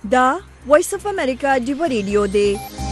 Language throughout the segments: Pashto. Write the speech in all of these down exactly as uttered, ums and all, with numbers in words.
دا وایس اف امریکا دیو ریډیو دی.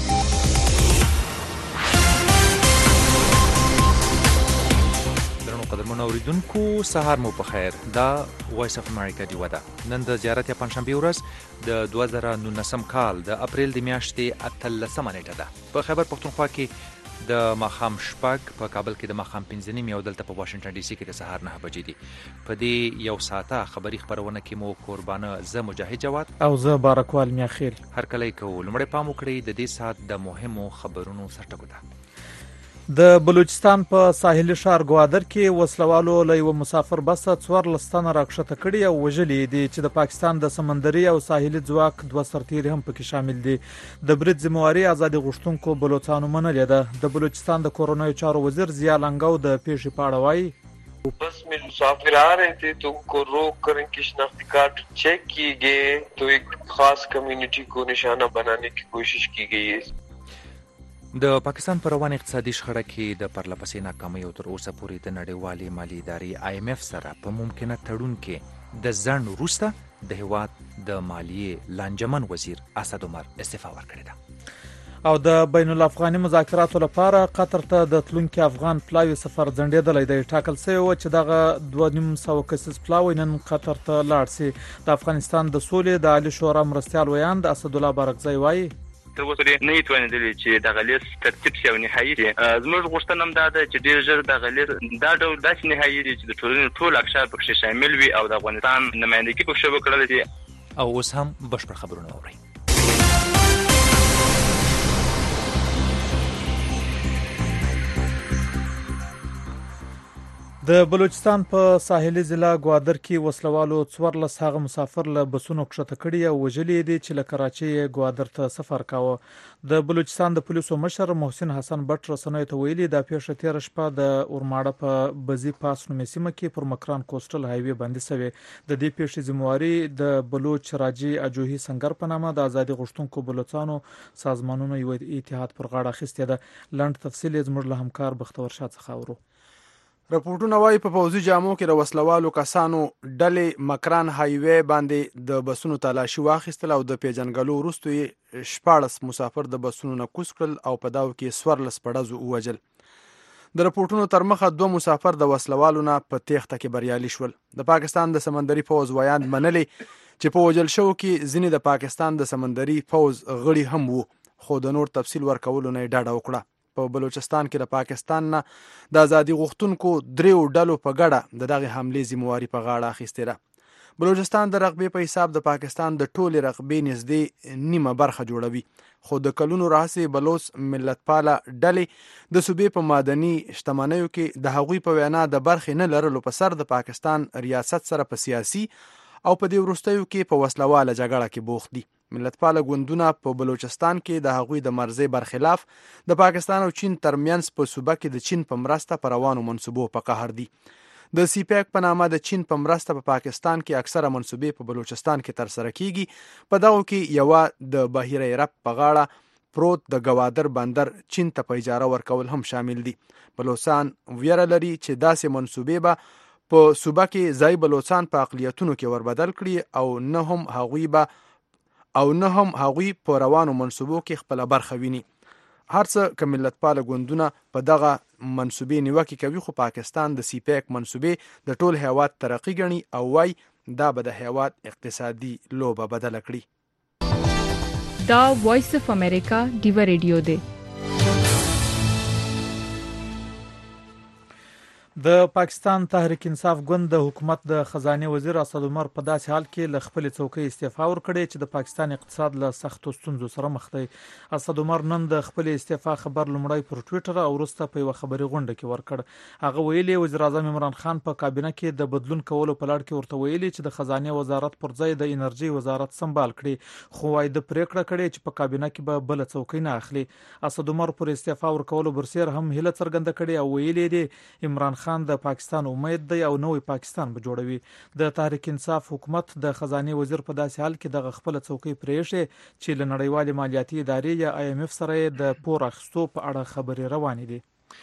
درنو قدرمنو اوریدونکو سهار مو په خیر. دا وایس اف امریکا دیو ده. نن د زیارت یا پنځشنبه ورځ د دوه زره نولسم کال د اپریل د میاشتې اتلسمه نیټه ده. په خیبر پښتونخوا کې د ماښام شپږ، په کابل کې د ماښام پنځه نیم، او دلته په واشنگټن ډي سي کې د سهار نهه بجې دي. په دې یو ساعته خبري خبرونه کې مو قربانه زه مجاهد جواد او زه بارکوال میاخیل هر کله کوو. لومړی پام وکړئ د دې ساعت د مهمو خبرونو سرټکو ته. د بلوچستان په ساحلي ښار ګوادر کې وسلوالو له یوه مسافر بس څوارلس تنه راکښته کړي او وژلي دي، چې د پاکستان د سمندري او ساحلي ځواک دوه سرتیري هم پکې شامل دي. د برید ذمواري ازادي غوښتونکو بلوڅانو منلې ده. د بلوچستان د کورنیو چارو وزیر ضیا لنګو د پیښې په اړه وایي: बस में मुसाफिर आ रहे थे तो उनको रोक कर इनकी शनाख्ती कार्ड चेक किए गए तो एक खास कम्युनिटी को निशाना बनाने की कोशिश की गई है. د پاکستان پر روان اقتصادي شخړه کې د پرلپسې ناکامۍ او تر اوسه پورې د نړیوالې مالي ادارې آی ایم ایف سره په ممکنه تړون کې د ځنډ وروسته د هیواد د مالیې لانجمن وزیر اسد عمر استعفا ورکړې ده. او د بین الافغاني مذاکراتو لپاره قطر ته د تلونکي افغان پلاوي سفر ځنډېدلی دی. ټاکل شوی و چې دغه دوه نیم سوه کسیز پلاوی نن قطر ته لاړ شي. د افغانستان د سولې د عالي شورا مرستیال ویاند اسدالله بارکزی وایي: تر اوسه نه یې توانېدلي چې دغه لیست ترتیب شي او نهایي شي. زموږ غوښتنه هم دا ده چې ډېر ژر دغه لیست دا ډول داسې نهایي شي چې د ټولنې ټول اقشار پکښې شامل وي او د افغانستان نمایندګي پکښې وکړل شي. او اوس هم بشپړ خبرونه واورئ. د بلوچستان په ساحلي ضلع ګوادر کې وسلوالو څوارلس هغه مسافر له بسونو کښته کړي او وژلي دي چې له کراچۍ ګوادر ته سفر کاوه. د بلوچستان د پولیسو مشر محسن حسن بټ رسنیو ته ویلي دا پیښه تېره شپه د اورماړه په بزي پاس نومې سیمه کې پر مکران کوسټل هایوي باندې شوې. د دې پیښې ذمواري د بلوچ راجي اجوهي سنگر په نامه د ازادي غوښتونکو بلوچستانو سازمانونو یو اتحاد پر غاړه اخیستې ده. لنډ تفصیل یې زموږ له همکار بختور شاه څخه اورو. رپورټونه وايي په پوځي جامو کې د وسلوالو کسانو ډلې مکران هایوي باندې د بسونو تلاشي واخیستل او د پیژنګلو وروسته یې شپاړس مسافر د بسونو نه کوز کړل او په داو کې څوارلس پړزو ووژل. د رپورټونو تر مخه دوه مسافر د وسلوالو نه په تېښته کې بریالي شول. د پاکستان د سمندري پوځ ویاند منلي چې په وژل شوو کې ځینې د پاکستان د سمندري پوځ غړي هم وو، خو د نور تفصیل ورکولو نه یې ډاډه وکړه. په بلوچستان کې د پاکستان نه د ازادي غوښتونکو دریو ډلو په ګډه د دغه حملې ذمواري په غاړه اخیستې ده. بلوچستان د رقبې په حساب د پاکستان د ټولې رقبې نږدې نیمه برخه جوړوي، خو د کلونو راهیسې بلوچ ملتپاله ډلې د صوبې په معدني شتمنیو کې د هغوی په وینا د برخې نه لرلو په سر د پاکستان ریاست سره په سیاسي او په دې وروستیو کې په وسلواله جګړه کې بوخت دي. ملتپاله ګوندونه په بلوچستان کې د هغوی د مرزي برخلاف د پاکستان او چین ترمنځ په صوبه کې د چین په مرسته په روانو منصوبو په قهر دي. د سی پیک په نامه د چین په مرسته په پاکستان کې اکثره منصوبې په بلوچستان کې ترسره کیږي. په دغو کې یوه د بحیره رب په غاړه پروت د ګوادر بندر چین ته په اجاره ورکول هم شامل دي. بلوچستان ویره لري چې داسې منصوبې به په صوبه کې ځای بلوچستان په اقلیتونو کې وربدل کړي او نه هم هغوی به او نه هم هغوی په روانو منصوبو کې خپل برخه ویني. هر څه که ملتپاله ګوندونه په دغه منصوبې نیوکې کوي، خو پاکستان د سی پیک منصوبې د ټول هیواد ترقی ګڼي او وای دا به د هیواد اقتصادي لوبه بدله کړي. دا وایس اف امریکا دیو ریډیو دی. د پاکستان تحریک انصاف ګوند د حکومت د خزانه وزیر اسد عمر په داسې حال کې له خپل څوکۍ استعفا ورکړې چې د پاکستان اقتصاد له سختو ستونزو سره مخ دی. اسد عمر نن د خپل استعفا خبر لومړی پر ټویټر او وروسته په یو خبري غونډه کې ورکړ. هغه ویلي وزیر اعظم عمران خان په کابینه کې د بدلون کولو په لړ کې ورته ویلي چې د خزانه وزارت پر ځای د انرژي وزارت سمبال کړي، خو وايي د پریکړه کړي چې په کابینه کې به بل څوکۍ نه اخلي. اسد عمر پر استعفا ورکولو برسیر هم هله څرګنده کړي او ویلي دی عمران خان د پاکستان امید دی او نوې پاکستان به جوړوي. د تحریک انصاف حکومت د خزانه وزیر په داسې حال کې د خپل څوکۍ پرېښې چې له نړیوال مالیاتي ادارې یا آی ایم ایف سره د پور اخیستو په اړه خبرې روانې دي.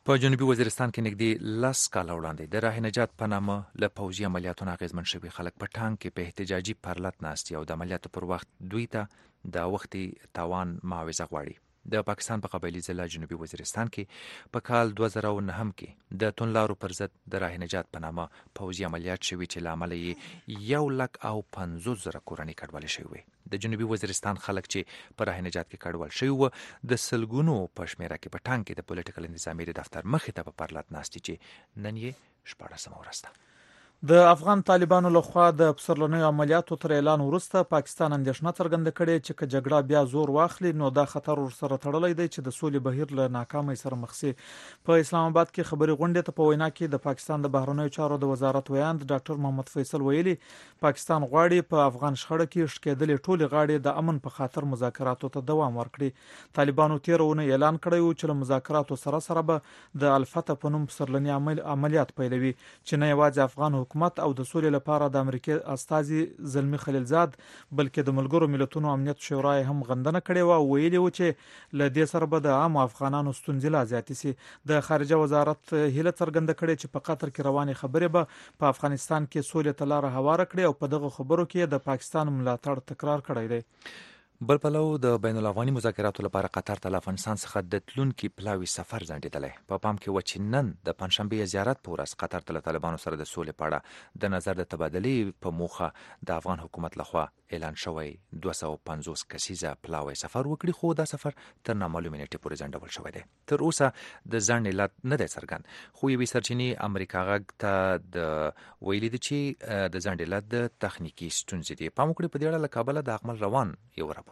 په جنوبي وزیرستان کې نږدې لس کاله وړاندې د راه نجات په نامه له پوځي عملیاتونو اغېزمن شوي خلک په ټانک کې په احتجاجي پرلت ناست او د عملیاتو پر وخت دوی ته د وختي تاوان معاوضه غواړي. د پاکستان په قبایلي ضلع جنوبي وزیرستان کې په کال دوه زره او نهم کې د توندلارو پر ضد د راه نجات په نامه پوځي عملیات شوي چې له امله یې یو لک او پنځوس زره کورنۍ کډوالې شوې وې. د جنوبي وزیرستان خلک چې په راه نجات کې کډوال شوي وو د سلګونو په شمېره کې په ټانک کې د پولیټیکل انتظامیې د دفتر مخې ته په پرلت ناستې چې نن یې شپاړسمه ورځ ده. د افغان طالبانو لخوا د پسرلنیو عملیاتو تر اعلان وروسته پاکستان اندېښنه څرګنده کړې چې که جګړه بیا زور واخلي نو دا خطر ورسره تړلی دی چې د سولې بهیر له ناکامۍ سره مخ شي. په اسلام آباد کې خبري غونډې ته په وینا کې د پاکستان د بهرنیو چارو د وزارت ویاند ډاکټر محمد فیصل ویلي پاکستان غواړي په افغان شخړه کې شکېدلې ټولې غاړې د امن په خاطر مذاکراتو ته دوام ورکړي. طالبانو تیر ونه اعلان کړی و چې له مذاکراتو سره سره به د الفتح په نوم پسرلني عملیات پیلوي چې نه یوازې افغان حکومت او د سولې لپاره د امریکای استازي زلمی خلیلزاد بلکې د ملګرو ملتونو امنیت شورا هم غندنه کړې و او ویلي و چې له دې سره به د عام افغانانو ستونزې لا زیاتې سي. د خارجه وزارت هیله څرګنده کړې چې په قطر کې روانې خبرې به په افغانستان کې سولې ته لاره هواره کړي او په دغه خبرو کې د پاکستان ملاتړ تکرار کړی دی. بل پلو د بین الافغاني مذاکراتو لپاره قطر ته له افغانستان څخه د تلونکي پلاوي سفر ځنډېدلی. په پام کې و چې نن د پنجشنبې زیارت په ورځ قطر ته له طالبانو سره د سولې په اړه د نظر د تبادلې په موخه د افغان حکومت لخوا اعلان شوی دوه سوه او پنځوس کسیزه پلاوی سفر وکړي خو دا سفر تر نامعلومې نیټې پورې ځنډول شوی دی. تر اوسه د ځنډ علت نه دی څرګند خو یوې سرچینې امریکا غږ ته د ویلي دي چې د ځنډ علت د تخنیکي ستونزې دي. پام وکړئ په دې اړه له کابله د اکمل روان یو راپور.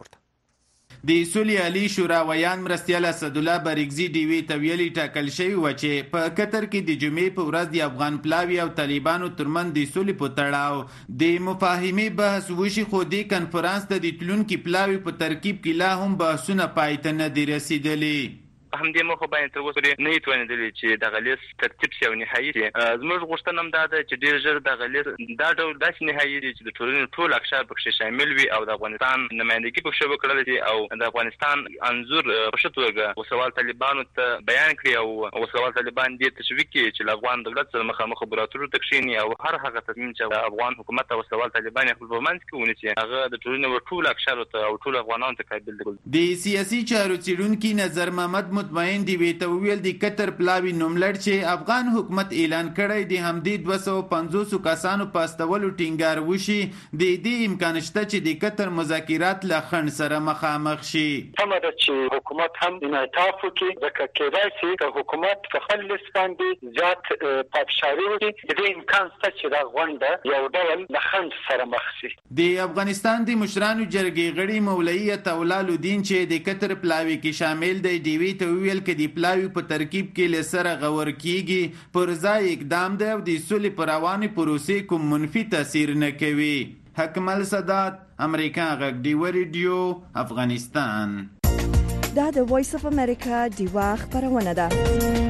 د سولې عالی شورا ویان مرستیال اسدالله بریګزي ډیوی ته ویلي ټاکل شوی و چې په قطر کې د جمعې په ورځ د افغان پلاوي او طالبانو ترمن د سولې په تړاو د مفاهمې بحث وشي خو د کنفرانس ته د تلونکي پلاوي په ترکیب کې لا هم بحثونه پای ته نه دي رسیدلي. په همدې موخه باندې تر اوسه نه یې توانېدلي چې دغه لیست ترتیب شي او نهایي شي. زموږ غوښتنه هم دا ده چې ډېر ژر دغه لیست دا ډول داسې نهایي دی چې د ټولنې ټول اقشار پکښې شامل وي او د افغانستان نمایندګي پکښې وکړل شي او د افغانستان انځور په ښه توګه وسوال طالبانو ته بیان کړي او وسوال طالبان دې تشویق کړي چې له افغان دولت سره مخامخ خبراتو ته کښېني او هر هغه تصمیم چې د افغان حکومت او وسوال طالبان یې خپل په منځ کې ونیسي هغه د ټولنې ټولو اقشارو ته او ټولو افغانانو ته قابل دی. د سیاسي چارو څېړونکي نظر محمد مطمئن دی ته ویل د قطر پلاوي نوملړ چې افغان حکومت اعلان کړی د همدې دوه سوه پنځوس کسانو په استولو ټینګار وشي د دې امکان شته چې د قطر مذاکرات له خنډ سره مخامخ شي. سمه ده چې حکومت هم انعطاف وکړي ځکه کېدای شي د حکومت په خپل لیست باندې زیات پافشاري وکړي. د امکان شته چې دا غونډه یو ډول له خنډ سره مخ شي. د افغانستان د مشرانو جرګې غړي مولوي عطاالله الدین چې د قطر پلاوي کې شامل دی ډیوی ته ویل کې د پلاوي په ترکیب کې له سره غور کیږي پر ځای اقدام دی او د سولې پر روانې پروسې کوم منفي تاثیر نه کوي. حکمل سادات امریکا غږ ډیوه ریډیو افغانستان. دا د وایس اف امریکا ډیوه خبرونه ده.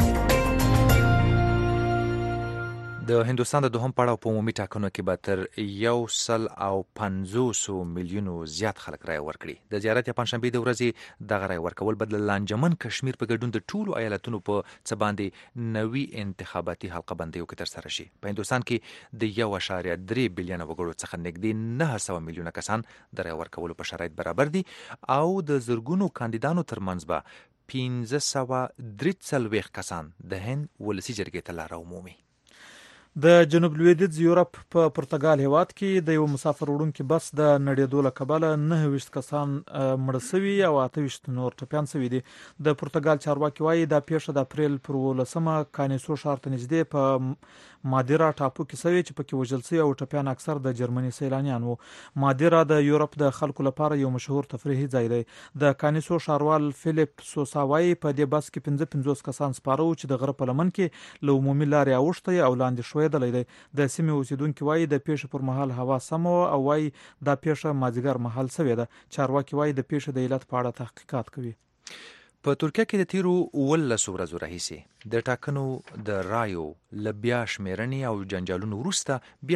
د هندوستان د دوهم پړاو په عمومي ټاکنو کې به تر یو سل او پنځوسو میلیونو زیات خلک رایه ورکړي. د زیارت یا پنجشنبې د ورځې دغه رایه ورکول به د لانجمن کشمیر په ګډون د ټولو ایالتونو په څه باندې نوي انتخاباتي حلقه بندیو کې ترسره شي. په هندوستان کې د یو اعشاریه درې بیلیونه وګړو څخه نږدې نهه سوه میلیونه کسان د رایه ورکولو په شرایط برابر دي او د زرګونو کاندیدانو ترمنځ به پنځه سوه درې څلوېښت کسان د هند ولسي جرګې ته لاره ومومي. د جنوب لویدیځ یورپ په پرتګال هیواد کې د یو مسافر وړونکي بس د نړېدو له کبله نهه ویشت کسان مړه شوي او اته ویشت نور ټپیان شوي دي. د پرتګال چارواکي وایي دا پیښه د اپریل پر اوولسمه کانیسو ښار ته نږدې په مادیرا ټاپو کې شوې چې پکې وژل شوي او ټپیان اکثر د جرمني سیلانیان وو. مادیرا د یورپ د خلکو لپاره یو مشهور تفریحي ځای دی. د کانیسو ښاروال فیلیپ سوسا وایي په دې بس کې پنځه پنځوس کسان سپاره وو چې د غره په لمن کې له عمومي لارې اوښتي او لاندې شویدلی دی. د سیمې اوسیدونکي وایي د پیښې پر مهال هوا سمه وه او وایي دا پیښه مازدیګر مهال شوې ده. چارواکي وایي د پیښې د علت په اړه تحقیقات کوي. په ترکیه کې د تیرو اوولسو ورځو راهیسې د ټاکنو د رایو له بیا شمېرنې او جنجالونو وروسته بیا هم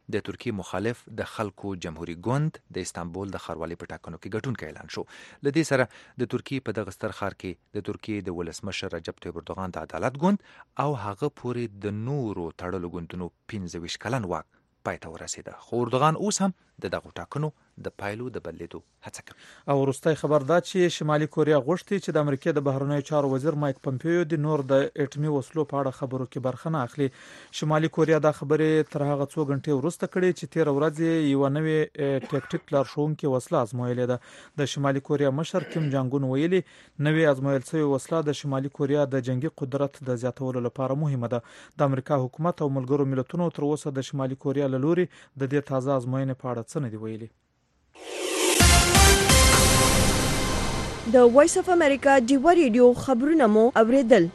د ترکیه مخالف د خلکو جمهوریت ګوند د استانبول د ښاروالۍ په ټاکنو کې ګټونکی اعلان شو. لدې سره د ترکیه په دغه ستر ښار کې د ترکیه د ولسمشر رجب طیب اردوغان د عدالت ګوند او هغه پورې د نورو تړلو ګوندونو پنځه ویشت کلن واک پای ته ورسېده. خو اردوغان اوس هم د دغو ټاکنو د پایلو د بدلیدو هڅه کوي. او وروستی خبر دا چې شمالي کوریا غوښتي چې د امریکا د بهرنیو چارو وزیر مایک پمپیو د نور د اټومي وسلو په اړه خبرو کې برخه نه اخلي. شمالي کوریا دا خبرې تر هغه څو غنټې وروسته کړې چې تیر ورځ یو نوې ټیکټیک لارښوونکې وسله ازمویلې ده. د شمالي کوریا مشر کیم جانګ اون ویلي نوې ازمویل شوې وسله د شمالي کوریا د جنگي قدرت د زیاتولو لپاره مهمه ده. د امریکا حکومت او ملګرو ملتونو تر اوسه د شمالي کوریا له لوري د دې تازه ازموینې په اړه څه نه دی ویلي. د وایس اف امریکا ډیوا ریډیو خبرونه مو اوریدل.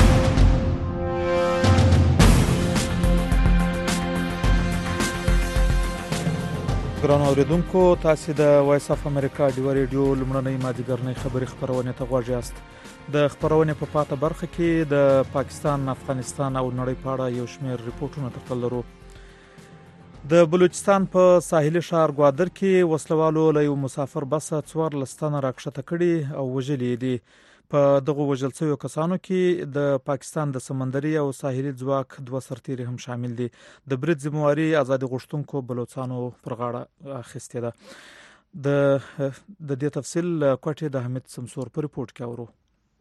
ګران اوریدونکو، تاسو د وایس اف امریکا ډیوا ریډیو لمړنۍ مازیګرنۍ خبري خبرونه ته غوږ یاست. د خبرونه په پاته برخه کې د پاکستان، افغانستان او نړۍ په اړه یو شمېر ریپورتونه درته لرو. د بلوچستان په ساحلي ښار ګوادر کې وسلوالو له یو مسافر بس څوارلس تنه راکښته کړي او وژلي دي. په دغه وژل شویو کسانو کې د پاکستان د سمندري او ساحلي ځواک دوه سرتیري هم شامل دي. د برید ذمہواري ازادي غوښتونکو بلوچستانو پر غاړه اخیستې ده. د د دې تفصیل کوټه د حمید سمسور په ریپورت کې اورو.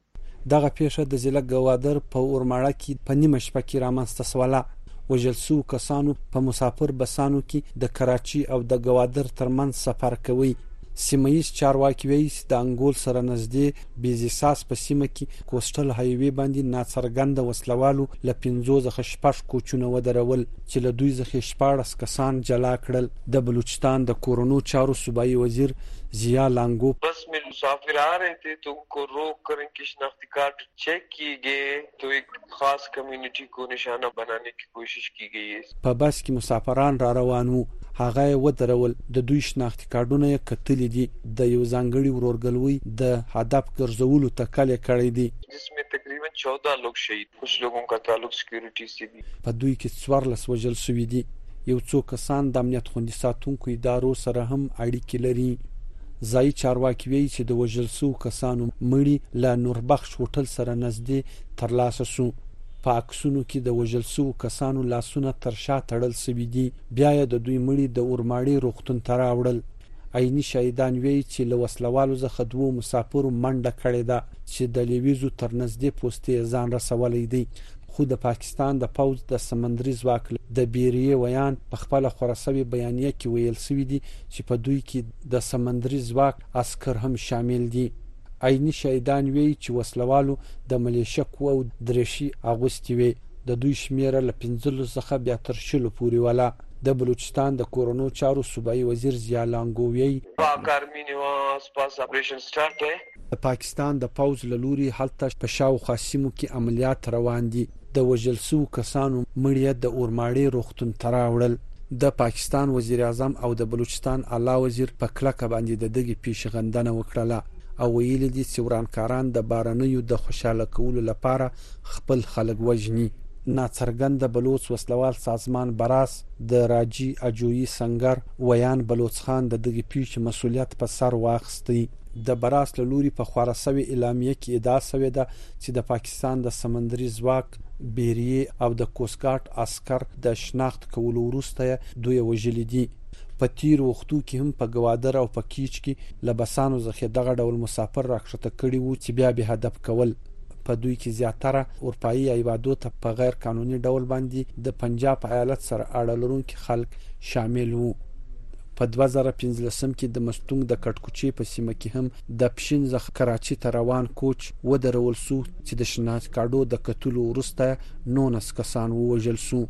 دغه پیښه د ضلع ګوادر په اورماړه کې په نیمه شپه کې رامنځته شوله. وژل شوو کسانو په مسافر بسانو کې د کراچي او د ګوادر ترمنځ سفر کوي. سیمه ییز چارواکي وایي د انګول سره نږدې بیزیساس په سیمه کې کوسټل هایوي باندې ناڅرګنده وسلوالو له پنځو څخه شپږ کوچونه ودرول چې له دوی څخه شپاړس کسان جلا کړل. د بلوچستان د کورونو چارو صوبایي وزیر ضیا لانگو बस में मुसाफिर आ रहे थे तो उनको रोक कर इनकी शनाख्ती कार्ड चेक किए गए तो एक खास कम्युनिटी को निशाना बनाने की कोशिश की गई है. په بس کې مسافران را روان وو، هغه یې ودرول. د دوی شناختی کارډونه یې کتلې دي. د یو ځانګړي ورورګلوي د هدف ګرځولو تکل کړی دی. जिसमें तकरीबन चौदह लोग शहीद, कुछ लोगों का ताल्लुक सिक्योरिटी से भी. په دوی کې څوارلس وژل شوي دي. یو څو کسان د امنیت خوندي ساتونکو ادارو سره هم اړیکې لري. ځایي چارواکي وایي چې د وژل شوو کسانو مړي له نوربخش هوټل سره نږدې ترلاسه شو. په عکسونو کې د وژل شوو کسانو لاسونه تر شا تړل شوي دي. بیا یې د دوی مړي د اورماړي روغتون ته راوړل. عیني شهیدان وایي چې له وسلوالو څخه دوو مسافرو منډه کړې ده چې د لیویزو تر نږدې پوستې ځان رسولی دی. خو د پاکستان د پوځ د سمندري ځواک د بیریه ویان په خپل خراسوي بیانیه کې ویل شوی دی چې په دوی کې د سمندري ځواک عسكر هم شامل دي. عیني شهیدان وایي چې وسلوالو د ملیشه قوو درشي اغوستي وي. د دوی شمیره له پنځلس څخه بیا تر شلو پورې ولا. د بلوچستان د کورونو چارو صوبایي وزیر ضیا لانگو وایي پاکارمي نواز پاس اپریشن سٹارټ دی. د پاکستان د پوځ له لوري هلته په شاوخوا سیمو کې عملیات روان دي. د وژل شوو کسانو مړي د اورماړي روغتون ته راوړل. د پاکستان وزیر اعظم او د بلوچستان اعلی وزیر په کلکه باندې د دغې پیښې غندنه وکړه او ویلي دي چې ورانکاران د بارنیو د خوشاله کولو لپاره خپل خلک وژني. ناڅرګنده بلوچ وسلوال سازمان براس د راجی اجوی سنگر ویان بلوچ خان د دغې پیښې مسولیت په سر واخیستی. د براس له لوري په خوراسوي اعلامیه کې ادعا شوې ده چې د پاکستان د سمندري ځواک بیریه او د کوسټګارد عسكر د شناخت کولو وروسته دوی وژلي دي. په تیر وختو کې هم په ګوادر او په کیچ کې لبسانو ځخه دغه ډول مسافر راکښته کړي وو چې بیا به هدف کول. په دوی کې زیاتره اروپאי ایوادو ته په غیر قانوني ډول باندې د پنجاب ایالت سره اړه لرونکي خلک شامل وو. په دوه زره پنځلسم کې د مستونګ د کټکوچي په سیمه کې هم د پښین ځخ کراچي ته روان کوچ ودرول سو چې د شناخت کارډو د قتل وروسته نونس کسان ووژل سو.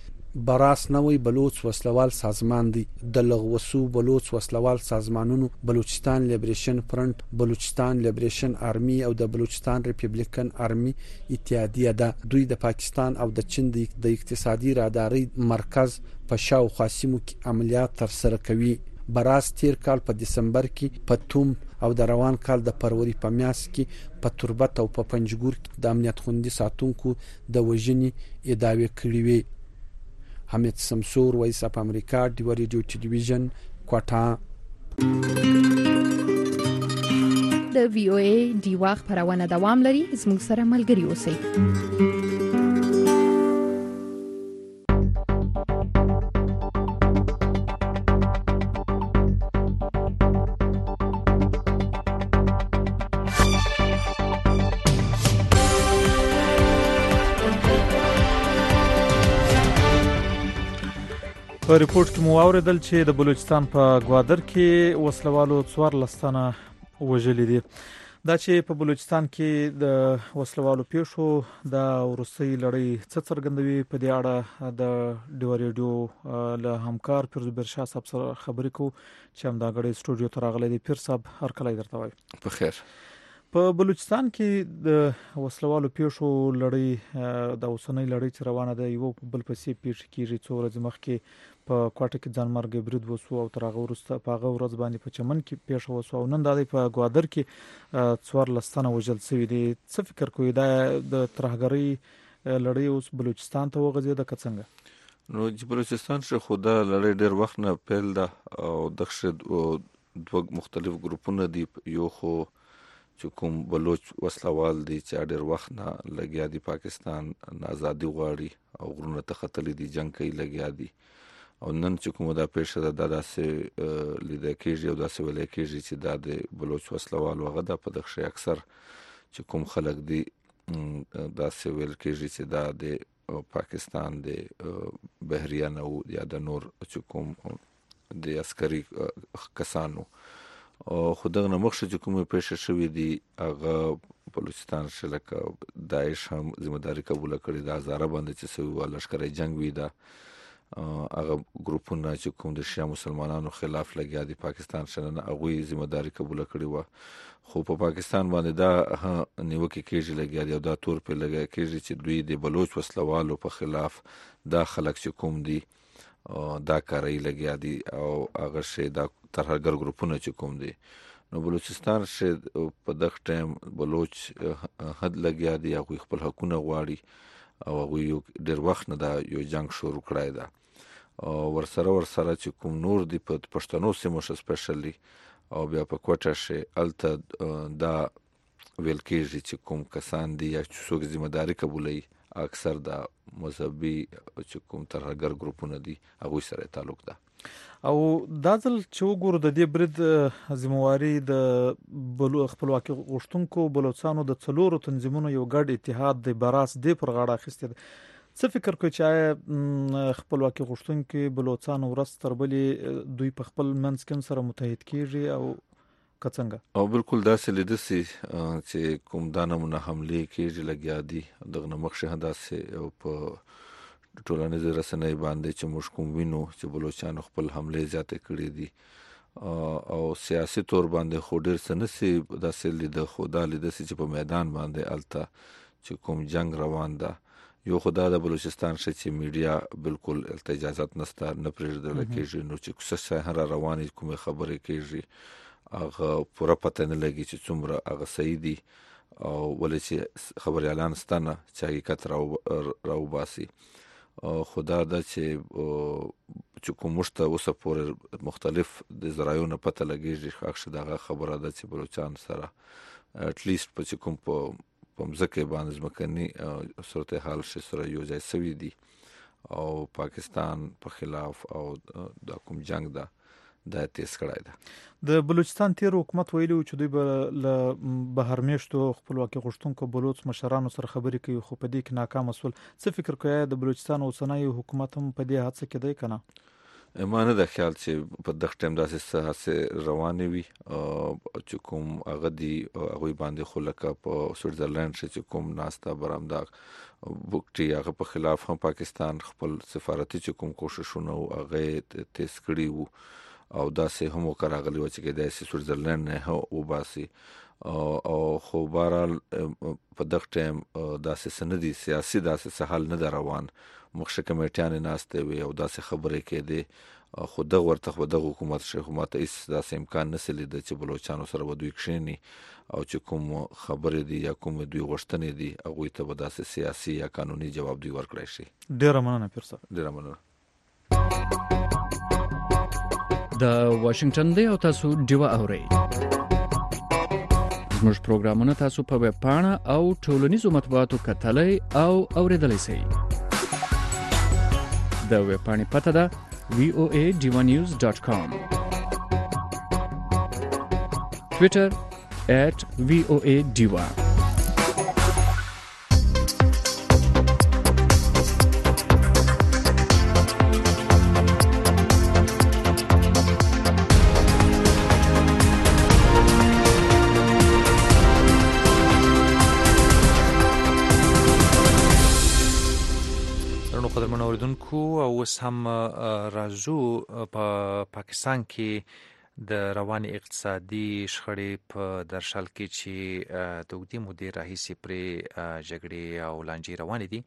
براس نوې بلوچ وسلوال سازمان دی. د لغوسو بلوچ وسلوال سازمانونو بلوچستان لیبریشن فرنٹ، بلوچستان لیبریشن آرمی او د بلوچستان ریپبلیکن آرمی اتحادیه ده. دوی د پاکستان او د چین د اقتصادي راداري مرکز په شاوخوا سیمو کې عملیات ترسره کوي. براس تیر کال په دسمبر کې په توم او د روان کال د فروری په میاشت کې په تربت او په پنجګور کې د امنیت خوندي ساتونکو د وژنې ادعاوې کړې وې. حمید سمسور، وایس اف امریکا، ډیو ریډیو ټلویزیون، کوټا. د وی او ای ډیوا خبرونه دوام لري. زموږ سره ملګري اوسئ. په ریپورت کې مو اوریدل چې د بلوچستان په ګوادر کې وسلوالو څوارلس تنه وژلي دي. دا چې په بلوچستان کې د وسلوالو پیښو د وروستۍ لړۍ څه څرګندوي، په دې اړه د ډیو ریډیو له همکار پیرزبر شاه صاحب سره خبرې کوو چې هم دا غړي سټوډیو ته راغلی دی. پیر صاحب هر کله درته وایي په خیر. په بلوچستان کې د وسلوالو پیښو لړۍ د اوسنۍ لړۍ چې روانه ده یو بل پسې پیښ کیږي. څو ورځې مخکې په کوټه کې ځانمرګ برید وسو او تر هغه وروسته په هغه ورځ باندې په چمن کې پیښ وسو او نن د په ګوادر کې څوارلس تنه وژل شوي دي. څه فکر کوئ دا د ترهګرۍ لړۍ اوس بلوچستان ته وغځېده که څنګه؟ نو چې بلوچستان شه خدا لړۍ ډېر وخت نه پیل ده او دغه دوه مختلف ګروپونه دي. یو خو چې کوم بلوچ وسلوال دي چې ډېر وخت نه لګیا دي پاکستان آزادي غواړي او غرونه ته ختلي دي، جنگ کوي لګیا دي. او نن چې کومه دا پیښه ده دا داسې لیدل کېږي او داسې ویل کېږي چې دا د بلوچ وسلوال هغه ده. په دغه شی اکثر چې کوم خلک دي داسې ویل کېږي چې دا د پاکستان د بحریانو یا د نور چې کوم د عسکري کسانو او خدغه نمخشه چې کومه پیښه شوې دي هغه بلوچستان شلکه داعش هم ذمہداري قبول کړې ده. هزاره باندې چې سوي لشکري جنگ وی ده هغه ګروپونه چې کوم د شیا مسلمانانو خلاف لګیا دي پاکستان شنه هغه ذمہداري قبول کړې و. خو په پاکستان باندې دا نیوکه کېږي لګیا دي او دا تور په لګیا کېږي چې دوی د بلوچ وسلوالو په خلاف دا خلک چې کوم دي دا کاری لګیا دي او هغه شی دا ترهګر ګروپونه چې کوم دي. نو بلوچستان شه په دغه ټیم بلوچ حد لګیا دي هغه خپل حقونه غواړي او هغه یو ډېر وخت نه دا یو جنگ شروع کړی دا او ورسره ورسره چې کوم نور دی په پښتنو سیمو ش سپیشلی او بیا په کوټه شه الته دا ویل کېږي چې کوم کسان دي یا چې څوک ذمہداري قبولوي اکثر دا مذهبي چې کوم ترهګر ګروپونه دي هغه سره تعلق ده. او دا ځل چې وګورو د دې برید ذمہواری د بلو خپلواکي غوښتونکو بلوچستانو د څلورو تنظیمونو یو ګډ اتحاد د براس دی پر غاړه اخیسته ده. څه فکر کوي چې خپلواکي غوښتونکو بلوچستان ورځ تر بلې دوی په خپل منځ کې سره متحد کیږي او کڅنګه؟ او بالکل داسې لیدسي چې کوم دانمونه حمله کېږي لګیا دي دغه مخشه داسې او په ټولنیزو رسنۍ باندې چې موږ کوم وینو چې بلوچستان خپل حمله زیاتې کړې دي او سیاسي تور باندې خو ډېر سنسي داسې لید خو دا لیدسي چې په میدان باندې الته چې کوم جنگ روان ده. یو خدا د بلوچستان شه چې میډیا بالکل اجازهات نسته نه پرېږدل کېږي نو چې څه سره رواني کوم خبرې کېږي هغه پوره پته نه لګي چې څومره هغه صحیح دي او ولې چې خبر اعلان ستنه چې حقیقت راو راو باسي. خدا دا چې چې کوم مشته اوسه پورې مختلف د زرایونو پته لګیږي خاصه دغه خبره ده چې بلوچستان سره ات لیست په کوم په پمزکه باندې ځمکني صورتحال شي سره یو ځای سوي دي او پاکستان په خلاف او د کوم جنگ ده دا تیز کړای ده. د بلوچستان تیر حکومت ویلو چې دوی به له بهر میشتو خپلواکي غوښتونکو بلوچ مشرانو سره خبرې کوي خو په دې کې ناکام شول. څه فکر کوي د بلوچستان اوسنۍ حکومت هم په دې هڅه کې دی کنه؟ مانه د خیال چې په دغه ټیم داسې څه روانې وي چې کوم هغه دی هغه باندې خلک په سویټزرلند چې کوم ناستا برامدا بوکټي هغه په خلاف هم پاکستان خپل سفارتي چې کوم کوششونه هغه تیز کړی وو او داسې هم وکړاغلی و چې د سویټزرلند نه او باسي او خو بهرحال په دغه ټیم داسې سندي سیاسي داسې سهال نه روان مخشه کمیټیان ناشته وي او داسې خبرې کېده خو دغه ورته خو دغه حکومت شي حکومت هیڅ داسې امکان نه سلی د چې بلوچستان سره ودوي کښینی او چې کوم خبرې دي یا کوم دوی غوښتنې دي هغه ته به داسې سیاسي یا قانوني جواب دی ورکړی شي. ډیر مننه پیر صاحب. ډیر مننه. د واشنگټن دی او تاسو ډیوا اورئ. زموږ پروګرامونه تاسو په ویب پاڼه او ټولنیزو مطبوعاتو کتلای او اوریدلای شئ. د ویب پاڼې پته ده وی او ای ډیوا نیوز ډاټ کام. ټویټر at وی او ای ډیوا. قدرمن اوریدونکو او اوس هم راځو په پاکستان کې د روان اقتصادي شخړې په درشل کې چې د اوږدې مودې راهیسې پرې جګړې او لانجې روانې دي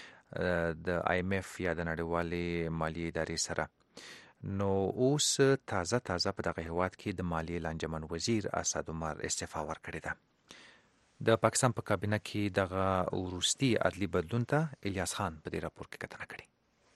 د آی ایم ایف یا د نړیوالې مالیې ادارې سره. نو اوس تازه تازه په دغه هیواد کې د مالیې لانجمن وزیر اسد عمر استعفا ورکړې ده. د پاکستان په کابینه کې دغه وروستي عدلي بدلون ته الیاس خان په دې راپور کې کتنه کړې.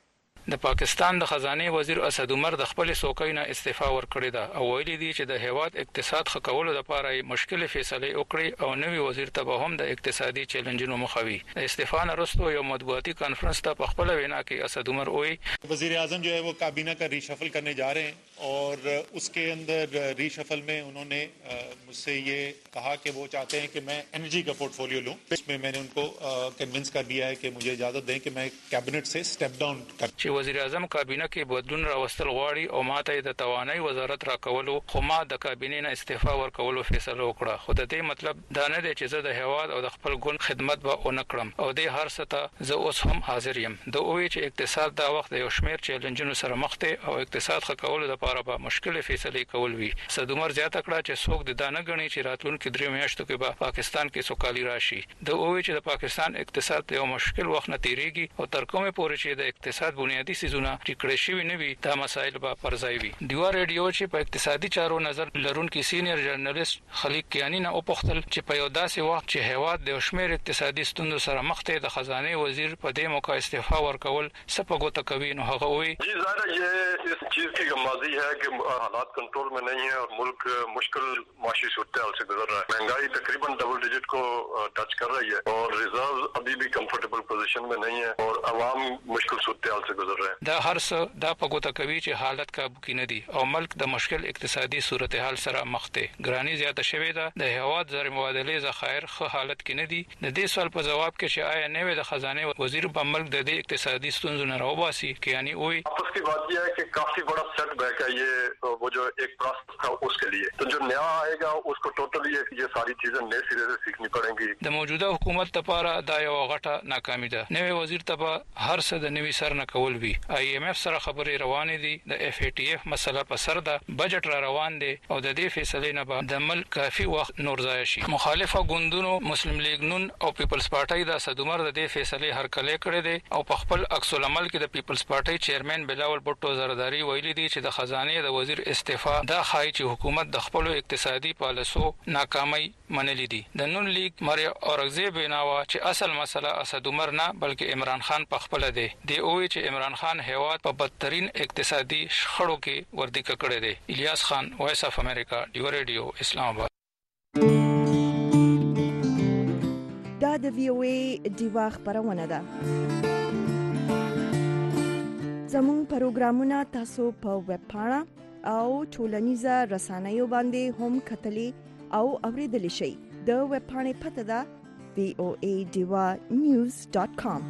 د پاکستان د خزانه وزیر اسد عمر د خپل څوکۍ نه استعفا ورکړې ده او ویلي دي چې د هیواد اقتصاد ښه کولو لپاره مشکل فیصله وکړي او نوی وزیر ته به هم د اقتصادي چیلنجونو مخاوي. استعفا نه وروسته یو مطبوعاتي کانفرنس ته په خپل وینا کې اسد عمر وایي वजीर आजम जो है वो काबीना का रीशफल करने जा रहे हैं और उसके अंदर रीशफल में उन्होंने मुझसे ये कहा कि वो चाहते हैं कि मैं एनर्जी का पोर्टफोलियो लूं. इसमें मैंने उनको कन्विंस कर दिया है कि मुझे इजाजत दें कि मैं कैबिनेट से स्टेप डाउन कर. वजीर आजम کابینه کې بدلون راوستل غواړي او ماته د توانایي وزارت راکولو خو ما د کابینې نه استعفا ورکولو فیصله وکړه. خو د دې مطلب دا نه دی چې زه د هیواد او د خپل ګوند خدمت به ونه کړم او د هر څه ته زه اوس هم حاضر یم. د اوې چې اقتصاد دا وخت یو شمېر چیلنجونو سره مخ دی او اقتصاد ښه کولو لپاره به مشکل فیصله کول وي. اسد عمر زیاته کړه چې څوک د دانه غني چې راتلونکي درې میاشتو کې به پاکستان کې سوکالي راشي. د اوې چې د پاکستان اقتصاد یو مشکل وخت نه تیریږي او تر کومه پورې چې د اقتصاد بنیادی سيزونه ټیکړې شوی نه وي دا مسایل به پرځای وي. دیوا ریډیو چې په اقتصادي چارو نظر لرونکي سینیئر جرنالیست خلیق کیانی نه وپوښتل چې په یو داسې وخت چې هیواد د شمیر اقتصادي ستونزو سره مخ دی د خزانه وزیر په دې موقع استعفا ورکول سپګو تکوي. نو هغه وایي जी ज़ाहिर ये इस चीज की गमाजी है कि हालात कंट्रोल में नहीं है और मुल्क मुश्किल माशी सूरत-ए-हाल से गुजर रहा है. महंगाई तकरीबन डबल डिजिट को टच कर रही है और रिजर्व अभी भी कंफर्टेबल पोजीशन में नहीं है और अवाम मुश्किल सूरत-ए-हाल से गुजर रहे हैं. دا هر څه دا په ګوته کوي چې حالت کابو کې نه دي او ملک د مشکل اقتصادي صورتحال سره مخ دی. ګرانی زیاته شوې ده. د هیواد زر مبادله ذخایر ښه حالت کې نه دي. د دې سوال په جواب کې چې آیا نوې د خزانه وزیر په ملک د دې اقتصادي ستونزو نه راوباسي کیانی وایي आपस की बात यह है कि काफी बड़ा सेटबैक है ये वो जो एक प्रोसेस था उसके लिए. तो जो नया आएगा उसको टोटली ये, ये सारी चीजें नए सिरे से सीखनी पड़ेंगी. د موجوده حکومت لپاره دا یو غټه ناکامي ده. نوې وزیر ته به هر څه د نوې سر نه کول وي. آی ایم ایف سره خبرې روانې دي. د اف ای ټی اف مسله په سر ده. بجټ را روان دي او د دې فیصلې نه به د ملک کافي وخت نور ضایع شي. مخالفه ګوندونو مسلم لیگ نون او پیپلز پارټي د اسد عمر د دې فیصلې هرکلی کړی دی او په خپل عکس العمل کې د پیپلز پارټي چیرمن بلاول بوټو زرداری ویلي دي چې د خزانه د وزیر استعفا دا خای چې حکومت د خپل اقتصادي پالیسو ناکامي منلې دي. د نون لیگ مریا اورغزیب بناوا چې اصل مسله اسد عمر نه بلکې عمران خان په خپل دی. دی اوې چې عمران خان هیواد په بدترین اقتصادي شخړو کې وردی کړی دی. الیاس خان وایس اف امریکا ډیو ریډیو اسلام آباد. دا د وی او ای ډیوا خبرونه ده. زموږ پروګرامونه تاسو په ویب پاڼه او ټولنیزه رسنیو باندې هم کتلی او اوریدلی شئ. د ویب پاڼې پته ده وی او ای ډیوا نیوز ډاټ کام.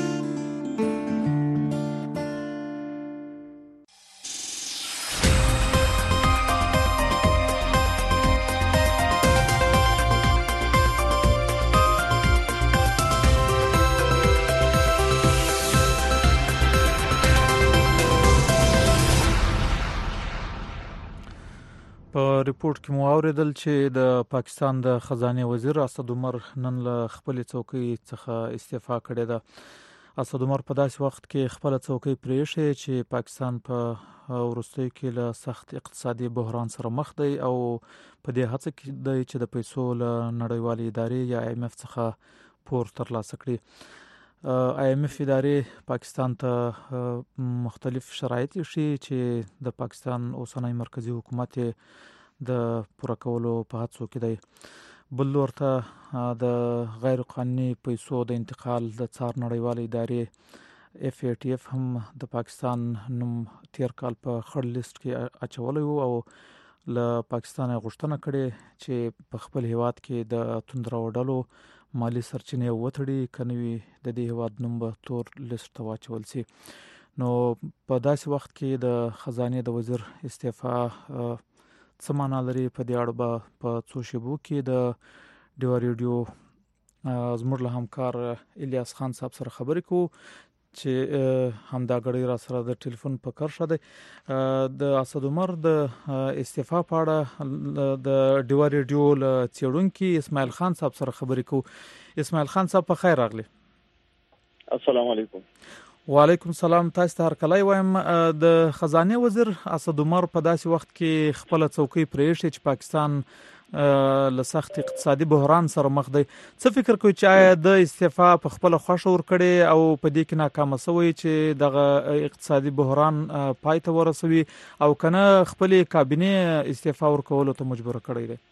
په ریپورت کې مو اوریدل چې د پاکستان د خزانه وزیر اسد عمر نن له خپل څوکۍ څخه استعفا کړې ده. اسد عمر په داسې وخت کې خپل څوکۍ پریښې چې پاکستان په وروستیو کې له سخت اقتصادي بحران سره مخ دی او په دې هڅه کې دی چې د پیسو له نړیوالې ادارې یا آی ایم ایف څخه پور ترلاسه کړي. آی ایم ایف ادارې پاکستان ته مختلف شرایط شي چې د پاکستان اوسنی مرکزی حکومت د پوره کولو په هڅو کې دی. بل لور ته د غیر قانوني پیسو د انتقال د څار نړیوالې ادارې اف ای ټی اف هم د پاکستان نوم تیر کال په خړ لیست کې اچولی و او له پاکستان غوښتنه کړې چې په خپل هیواد کې د توندرو ډلو مالی سرچینې وتړي، کنه وي د دې هیواد نوم به تور لیست ته واچول شي. نو په داسې وخت کې د خزانه د وزیر استعفا څه معنا لري؟ په دې اړه به په څو شیبو کې د ډیوا ریډیو زموږ له همکار الیاس خان صاحب سره خبرې کوو چې همدا غړي را سره د ټلیفون په کرښه دی. د اسد عمر د استعفا په اړه د ډیوا ریډیو له څېړونکي اسماعیل خان صاحب سره خبرې کوو. اسماعیل خان صاحب په خیر راغلی. السلام علیکم. وعلیکم السلام. تاسو ته هرکلی وایم. د خزانه وزیر اسد عمر په داسې وخت کې خپل څوکۍ پرېښې چې پاکستان له سخت اقتصادي بحران سره مخ دی. څه فکر کوي چې آیا د استعفا په خپل خوښه ورکړي او په دې کې ناکامه شوی چې دغه اقتصادي بحران پای ته ورسوي او کنه خپل کابینه استعفا ورکولو ته مجبور کړی دی؟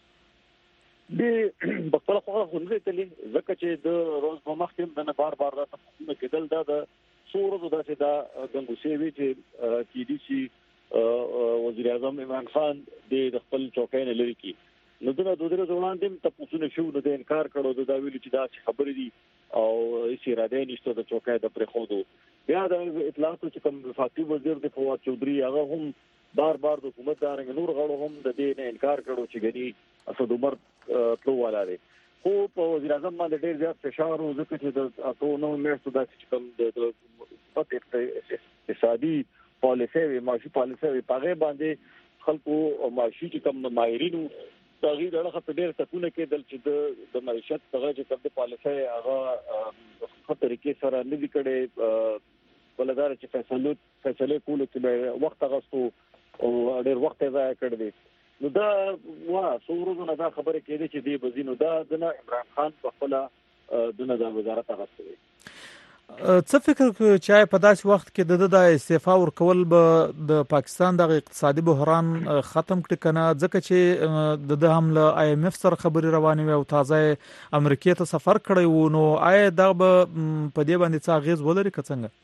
د خپل خوښه غونډه تللی ځکه چې د روز په مخ کې د نه بار بار راته په کېدل دا د څورو داسې دا ګنګوسې وی چې کې دي چې وزیر اعظم عمران خان د خپل چوکۍ نه لري کی نو دا د دوه ځوانان د تاسو شو د انکار کړو دا ویل چې دا خبرې دي او هیڅ اراده نشته د چوکۍ د پرې خودو. بیا د اطلاعات چې کوم وفاقي وزیر د فواد چودھری هغه هم بار بار د حکومت دارنګ نور غړو هم د دې نه انکار کړو چې غني اسد عمر تلو والا دی. خو په وزیر اعظم باندې ډېر زیات فشار او ځکه چې د اته نو میاشتو د چې کوم د اقتصادي پالیسي معاشي پالیسي په هغه باندې خلکو او معاشي چې کوم ماهرینو تغیر هغه په ډېر ټکونه کې دل چې د معیشت څنګه چې کوم پالیسي هغه په طریقې سره نه دی کړي ولادار چې فیصلو فیصله کول چې وخت غوښتو او ډېر وخت یې ضایع کړ دی. نو دا وا څورو نه دا خبره کېده چې دی بزینو دا د عمران خان په خپل د نظام وزارت غوښتي. څه فکر کوي چې په داسې وخت کې د د استعفا ورکول به د پاکستان د اقتصادي بحران ختم کړي کنه؟ ځکه چې د د هم له آی ایم ایف سره خبرې روانې وي او تازه امریکا ته سفر کړی وو، نو آیا دا به په دې باندې څه اغیز ولري که څنګه؟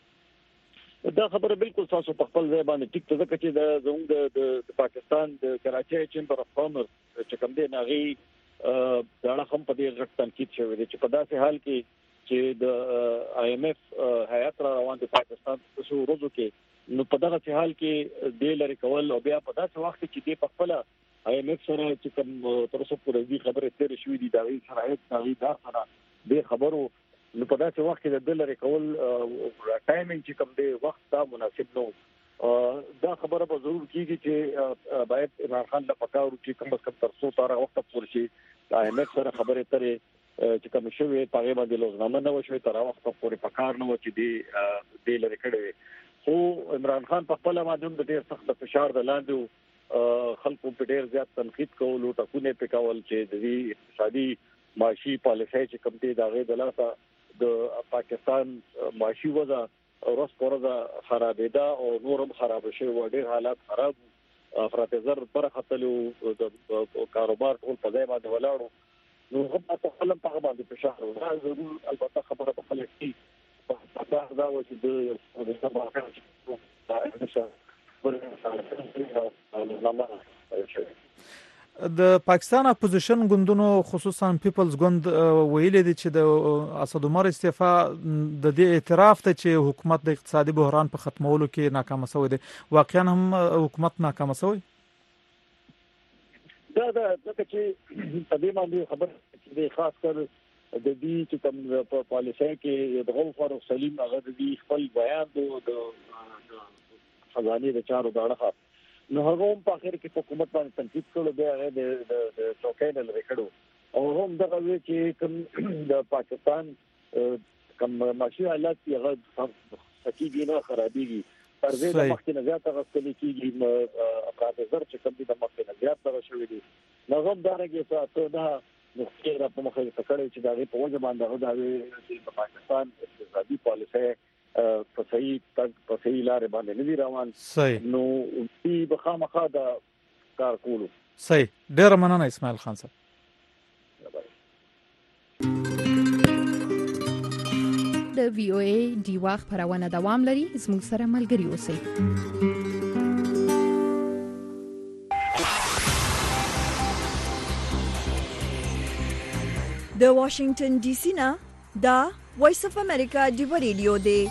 دا خبره بالکل تاسو په خپل ځای باندې ټیک ته ځکه چې د زموږ د پاکستان د کراچي چیمبر اف کامرس چې کوم دی ناغي دا هم په دې غټ تنقید شوی دی چې په داسې حال کې چې د آی ایم ایف هیئت را روان د پاکستان په څو ورځو کې نو په دغه حال کې د لری کول او بیا په داسې وخت کې د خپل آی ایم ایف سره چې کوم تر اوسه پورې دې خبره تیر شوې دي دا غي شرایط دا غي دا سره د خبرو نو په داسې وخت کې د لری کول ټایمینګ چې کوم دی وخت دا مناسب نو دا خبره به ضرور کیږي چې باید عمران خان له پکاو چې کوم څه تر څو تر وخت پورې شي آی ایم ایف سره خبره ترې چې کوم شوی په غیبه د لوزنامه نه وشوي تر وخت پورې پکار نه و چې دی د لری کړي. خو عمران خان په خپل باندې د ډېر سخت فشار د لاندې خلکو په ډېر زیات تنقید کول او ټکونه پکول چې د اقتصادي معاشي پالیسي چې کوم دی دا غي د لاسه د پاکستان معاشي وضع روس پرځه خرابېدا او نورم خراب شوی و ډېر حالات خراب افراط زر پر خطلو د کاروبار ټول په ځای باندې ولاړو نو هم په خپل په باندې فشار او دا ضرور البته خبره په خپل کې په تاسو دا و چې د د سبا د پاکستان اپوزیشن ګوندونو خصوصا پیپلز ګوند ویلي دي چې د اسد عمر استعفا د دې اعتراف ته چې حکومت د اقتصادي بحران په ختمولو کې ناکام شوی دی. واقعا هم حکومت ناکام شوی؟ دا دا ځکه چې په دې باندې خبر چې خاص کر د دې چې کوم په پالیسي کې د غوفر سلیم هغه د خپل بیان د خزانه د چارو داړه نو هغه په اخر کې حکومت باندې تنقید کړو بیا د د چوکۍ نه لري کړو او هم دغه وی چې کوم د پاکستان کوم معاشي حالات هغه سکیږي نه خرابېږي پر دې د مخکې نه زیاته غوښتل کېږي افراط زر چې کوم دي د مخکې نه زیات سره شوې دي نو هم دا راګي څه دا نو چې را په مخه تکړه چې دا په وجه باندې دا د پاکستان اقتصادي پالیسي په صحیح تک په صحیح لارې باندې نه دی روان صحیح نو په بخامخه دا کار کولو صحیح. ډیر مننه اسماعیل خان صاحب. د وی او ای ډیوا خبرونه دوام لري. زموږ سره ملګري اوسئ. د واشنگټن ډي سي نه دا وایس اف امریکا دی ریډیو دی.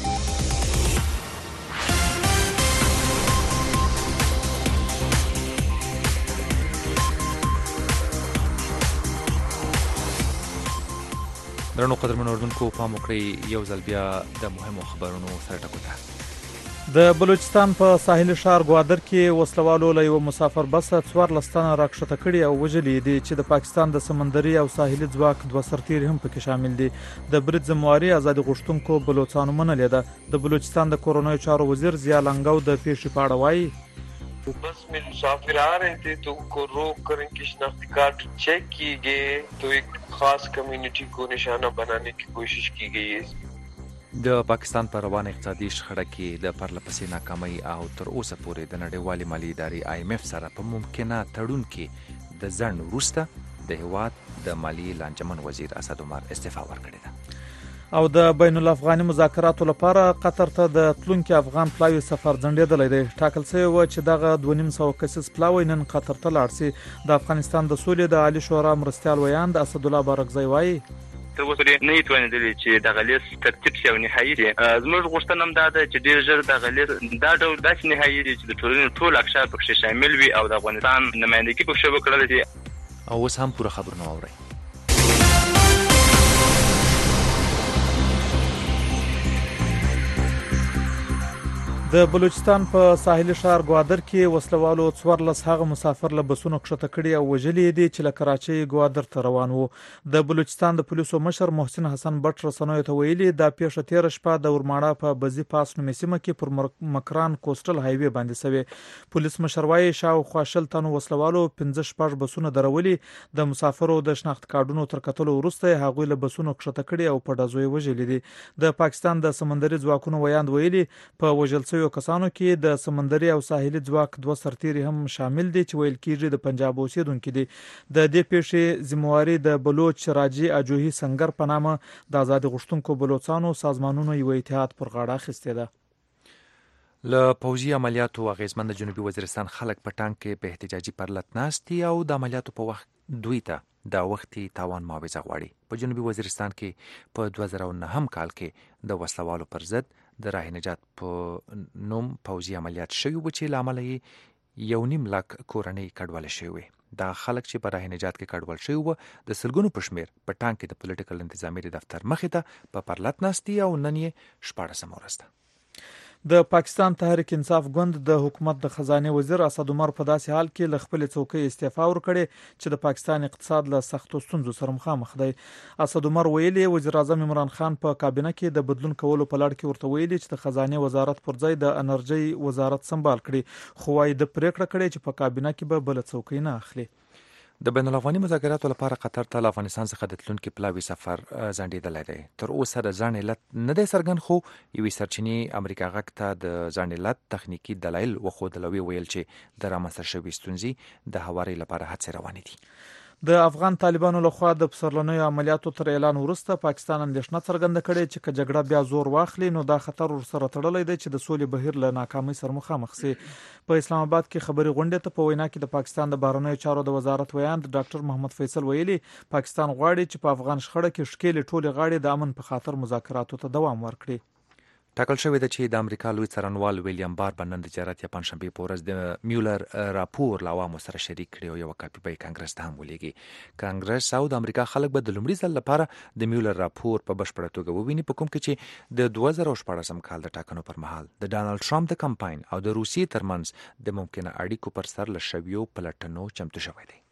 درنو قدرمنو اوردونکو پام وکړئ یو ځل بیا د مهمو خبرونو سره ټکو ته. د بلوچستان په ساحلي ښار ګوادر کې وسلوالو له یو مسافر بس څوارلس تنه راکښته کړي او وژلي دي چې د پاکستان د سمندري او ساحلي ځواک دوه سرتیري هم پکې شامل دي. د برید ذمواري ازادي غوښتونکو بلوچستانو منلې ده. د بلوچستان د کورونایي چارو وزیر ضیا لنګو د پیښې په اړه وایي बस में मुसाफिर आ रहे थे तो उनको रोक कर इनकी शनाख्ती कार्ड चेक किए गए तो एक खास कम्युनिटी को निशाना बनाने की कोशिश की गई है. د پاکستان په روان اقتصادي شخړه کې د پرلپسې ناکامۍ او تر اوسه پورې د نړیوالې مالي ادارې آی ایم اف سره په ممکنه تړون کې د ځنډ وروسته د هیواد د مالي لانجمن وزیر اسد عمر استعفا ورکړې ده. او د بین الافغاني مذاکراتو لپاره قطر ته د تلونکي افغان پلاوی سفر ځنډېدلی دی. ټاکل شوی و چې دغه دوه نیم سوه کسیز پلاوی نن قطر ته لاړ شي. د افغانستان د سولې د عالی شورا مرستیال ویاند اسدالله بارکزی وایي تر اوسه نه یتوانېدلې چې دغه لیست ترتیب شي او نهایي شي. زموږ غوښتنه هم دا ده چې ډېر ژر دغه لیست دا ډول داسې نهایي شي چې د ټولنې ټول اقشار پکې شامل وي او د افغانستان نمایندګي پکې وکړل شي. او اوس هم پوره خبرونه واورئ. د بلوچستان په ساحلي ښار ګوادر کې وسلوالو څوارلس هغه مسافر له بسونو کښته کړي او وژلي دي چې له کراچۍ ګوادر ته روان وو. د بلوچستان د پولیسو مشر محسن حسن بټ رسنیو ته ویلي دا پیښه تیره شپه د ورماړه په بزي پاس نومې سیمه کې پر مکران کوسټل هایوي باندې شوې. پولیس مشر وایي شاوخوا شل تنو وسلوالو پنځه شپږ بسونه درولي. د مسافرو د شناخت کارډونو تر کتلو وروسته هغوی له بسونو کښته کړي او په ډزو یې وژلي دي. د پاکستان د سمندري ځواکونو ویاند ویلي په وژل شویو کسانو کې د سمندري او ساحلي ځواک دوه سرتیري هم شامل دي چې ویل کېږي د پنجاب اوسیدونکي دي. د دې پیښې ذمواري د بلوچ راجي اجوهي سنگر په نامه د آزادي غوښتونکو بلوچستانو سازمانونو یو اتحاد پر غاړه اخیستې ده. له پوځي عملیاتو اغیزمن د جنوبي وزیرستان خلک په ټانک کې په احتجاجي پرلت ناستي او د عملیاتو په وخت دوی ته د وختي تاوان معاوضه غواړي. په جنوبي وزیرستان کې په دوه زره نهم کال کې د وسلوالو پر ضد د راه نجات په نوم پوځي عملیات شوي و چې له امله یې یو نیم لاک کورنۍ کډواله شوې وې. دا خلک چې په راه نجات کې کډوال شوي وو د سلګونو په شمېر په ټانک کې د پولیټیکل انتظامیې دفتر مخې ته په پرلت ناستي او نن یې شپاړسمه ورځ ده. د پاکستان تحریک انصاف ګوند د حکومت د خزانه وزیر اسد عمر په داسې حال کې له خپل څوکۍ استعفا ورکړي چې د پاکستان اقتصاد له سختو ستونزو سره مخامخ دی. اسد عمر ویلي وزیر اعظم عمران خان په کابینه کې د بدلون کولو په لړ کې ورته ویلي چې د خزانه وزارت پر ځای د انرژي وزارت سمبال کړي، خو وايي د پریکړه کړي چې په کابینه کې به بل څوکۍ نه اخلي. د بین الافغاني مذاکراتو لپاره قطر ته له افغانستان څخه د تلونکي پلاوي سفر ځنډېدلی دی. تر اوسه د ځنډ علت نه دی څرګند، خو یوې سرچینې امریکا غږ ته د ځنډ علت تخنیکي دلایل وښودل او ویل چې د رامنځته شوې ستونزې د هواري لپاره هڅې روانې دي. د افغان طالبانو لخوا د پسرلنیو عملیاتو تر اعلان وروسته پاکستان اندېښنه څرګنده کړې چې که جګړه بیا زور واخلي نو دا خطر ورسره تړلی دی چې د سولې بهیر له ناکامۍ سره مخامخ شي. په اسلام آباد کې خبري غونډې ته په وینا کې د پاکستان د بهرنیو چارو د وزارت ویاند ډاکټر محمد فیصل ویلي پاکستان غواړي چې په افغان شخړه کې ښکېلې ټولې غاړې د امن په خاطر مذاکراتو ته دوام ورکړي. ټاکل شوې ده چې د امریکا لوی څارنوال ویلیام بار په نن د تجارت یا پنځشنبې په ورځ د میولر راپور له عوامو سره شریک کړي او یوه کاپي به یې کانګرس ته هم ولېږي. کانګرس او د امریکا خلک به د لومړي ځل لپاره د میولر راپور په بشپړه توګه وویني، په کوم کې چې د دوه زره شپاړسم کال د ټاکنو پر مهال د ډانلډ ټرمپ د کمپاین او د روسیې ترمنځ د ممکنه اړیکو پر سر له شویو پلټنو چمتو شوی دی.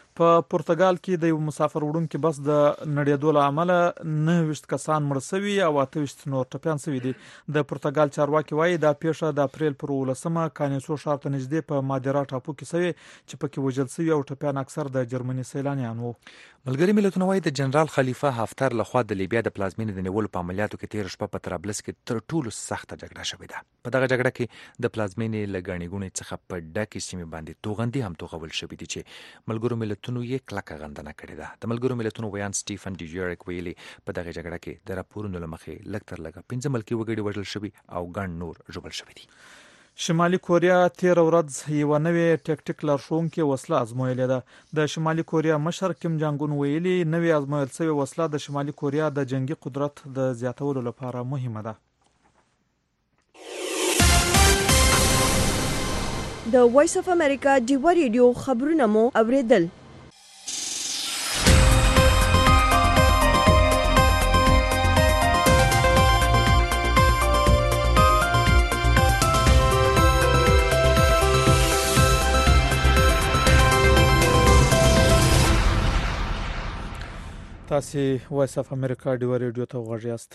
په پرتګال کې د یو مسافر وړونکي بس د نړیدو له امله نهه ویشت کسان مړ شوي او اته ویشت نور ټپیان شوي دي. د پرتګال چارواکي وایي دا پیښه د اپریل پر ولسمه کانیسو ښار ته نږدې په مادیرا ټاپو کې شوې چې پکې وژل شوي او ټپیان اکثر د جرمني سیلانیان وو. ملګری ملتونه وایي د جنرال خلیفه حفتر لخوا د لیبیا د پلازمینې د نیولو په عملیاتو کې تیر شپه په طرابلس کې تر ټولو سخته جګړه شوې ده. په دغه جګړه کې د پلازمینې له ګڼې ګوڼې څخه په ډکې سیمې باندې توغندي هم توغول شوي دي چې ملګرو ملتونو یې کلکه غندنه کړې ده. د ملګرو ملتونو ویان سټیفن ډیجرک ویلي په دغه جګړه کې د راپورونو له مخې لږ تر لږه پنځه ملکي وګړي وژل شوي او ګڼ نور ژوبل شوي دي. شمالي کوریا تیر ورځ یو نوې ټیکټیک لارښوونکې وسله ازمویلې ده. د شمالي کوریا مشر کیم جانګ اون ویلي نوې ازمویل شوې وسله د شمالي کوریا د جنگي قدرت د زیاتولو لپاره مهمه ده. د وایس اف امریکا ډیوا ریډیو خبرونه مو اوریدل. تاسو وایس اف امریکا ډیوا ریډیو ته غوږ یاست.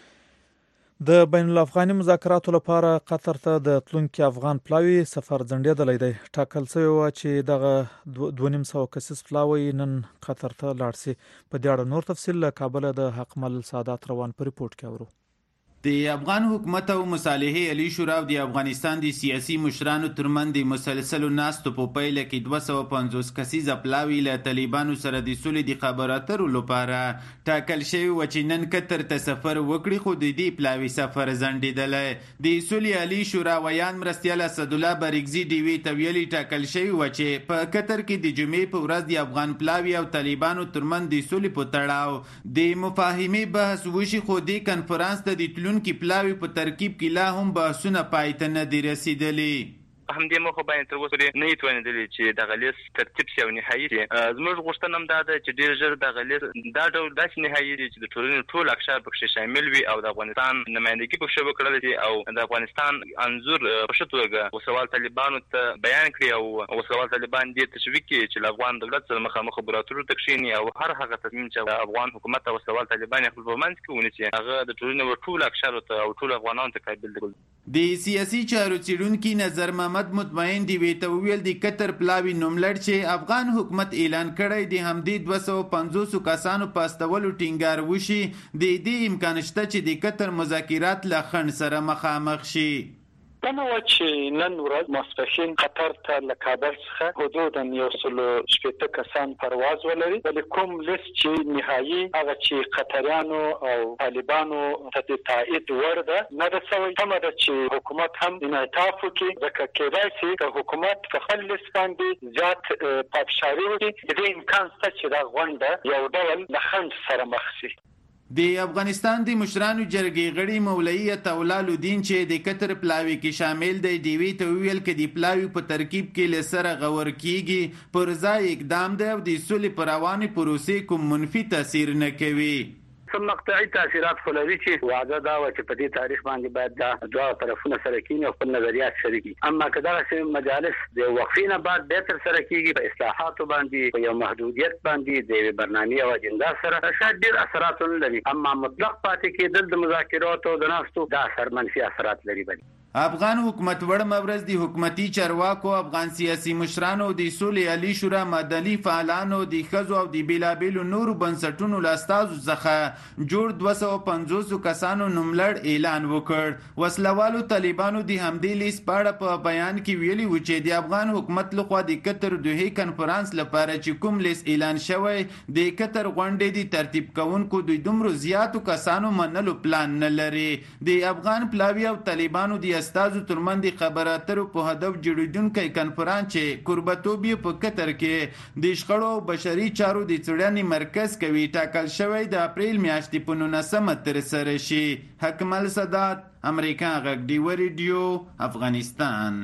د بین الافغاني مذاکراتو لپاره قطر ته د تلونکي افغان پلاوی سفر ځنډېدلی دی. ټاکل شوی و چې دغه دوه نیم سوه کسیز پلاوی نن قطر ته لاړ شي. په دې اړه نور تفصیل له کابله د حق مل سعادت روان په ریپورت کې اورو. د افغان حکومت او مصالحې علی شورا او د افغانستان د سیاسي مشرانو ترمن د مسلسلو ناستو په پیله کې دوه سوه پنځوس کسیزه پلاوی له طالبانو سره د سولې د خبرو اترو لپاره ټاکل شوی و چې نن قطر ته سفر وکړي، خو د دې پلاوی سفر ځنډېدلی. د سولې علی شورا ویان مرستیال اسدالله بارګزي ډیوي ته ویلي ټاکل شوی و چې په قطر کې د جمعې په ورځ د افغان پلاوی او طالبانو ترمن د سولې په تړاو د مفاهمې بحث وشي، خو د کنفرانس ته د کی پلاوی په ترکیب کې لا هم بحثونه پای ته نه دي رسیدلي. همدې مخه باندې تر اوسه نه توانېدلې چې د غلیظ ترتیب شي او نهایي شي. زموږ غوښتنه هم دا ده چې ډېر ژر د غلیظ دا ډول داسې نهایي شي چې د ټولنې ټول اقشار پکې شامل وي او د افغانستان نمایندګي پکې وکړل شي او د افغانستان انځور په ښه توګه وسوال طالبانو ته بیان کړي او وسوال طالبان دې تشویق کړي چې له افغان دولت سره مخامخ خبراتو ته کښیني او هر هغه تصمیم چې افغان حکومت او وسوال طالبان خپل په منځ کې ونیسي هغه د ټولنې ټول اقشار ته او ټول افغانانو ته قابل دي. د سیاسي چارو څیړونکي نظر محمد مطمئن دی وی ته ویل د قطر پلاوی نوملړ چې افغان حکومت اعلان کړی د همدې دوه سوه پنځوس کسانو په استولو ټینګار وشي. د دې امکان شته چې د قطر مذاکرات له خنډ سره مخامخ شي. دمه و چې نن ورځ ماسپښین قطر ته له کابل څخه حدودا یو سل شپېته کسان پرواز ولري، ولی کوم لیست چې نهایي هغه چې قطریانو او طالبانو ته د تایید وړ ده نه ده سوی. کومه ده چې حکومت هم انعطاف وکړي، ځکه کېدای شي که حکومت په خپل لیست باندې زیات پافشاري وکړي، د دې امکان شته چې دا غونډه یو ډول له خنډ سره مخ شي. د افغانستان د مشرانو جرګې غړي مولوي عطاالله الدین چې د قطر پلاوی کې شامل دی ډیوي ته ویل کې د پلاوی په ترکیب کې له سره غور کیږي پر ځای اقدام دی او د سولې پر روانې پروسې کوم منفي تاثیر نه کوي. سم مقطعي تاثیرات خو لري چې وعده دا و چې په دې تاریخ باندې باید دا دوه طرفونه سره کینی او خپل نظریات شریکي، اما که دغه مجالس د وقفې نه بعد به تر سره کیږي په اصلاحاتو باندې په یو محدودیت باندې د یوې برنامې او اجنډا سره شاید ډېر اثرات لري، اما مطلق پاتې کېدل د مذاکراتو د ناستو دا اثر منفي اثرات لري. بلی افغان حکومت وړ مبرز د حکومتي چارواکو، افغان سیاسي مشرانو، د سولې علی شورا مدني فعالانو، د ښځو او د بیلابیلو نورو بنسټونو له استازو څخه جوړ دوه سوه پنځوس کسانو نوملړ اعلان وکړ. وسلوالو طالبانو د همدې لیست په اړه په بیان کې ویلي و چې د افغان حکومت لخوا د قطر دوحې کنفرانس لپاره چې کوم لیست اعلان شوی د قطر غونډې د ترتیب کوونکو د دومره زیاتو کسانو منلو پلان نه لري. د افغان پلاوی او طالبانو د استازو ترمن د خبرو اترو په هدف جوړیدونکی کنفرانس چې کوربتوب یې په قطر کې د شخړو او بشري چارو د څېړنې مرکز کوي ټاکل شوی د اپریل میاشتې په نولسمه ترسره شي. حکمل سادات، امریکا غږ ډیوا ریډیو، افغانستان.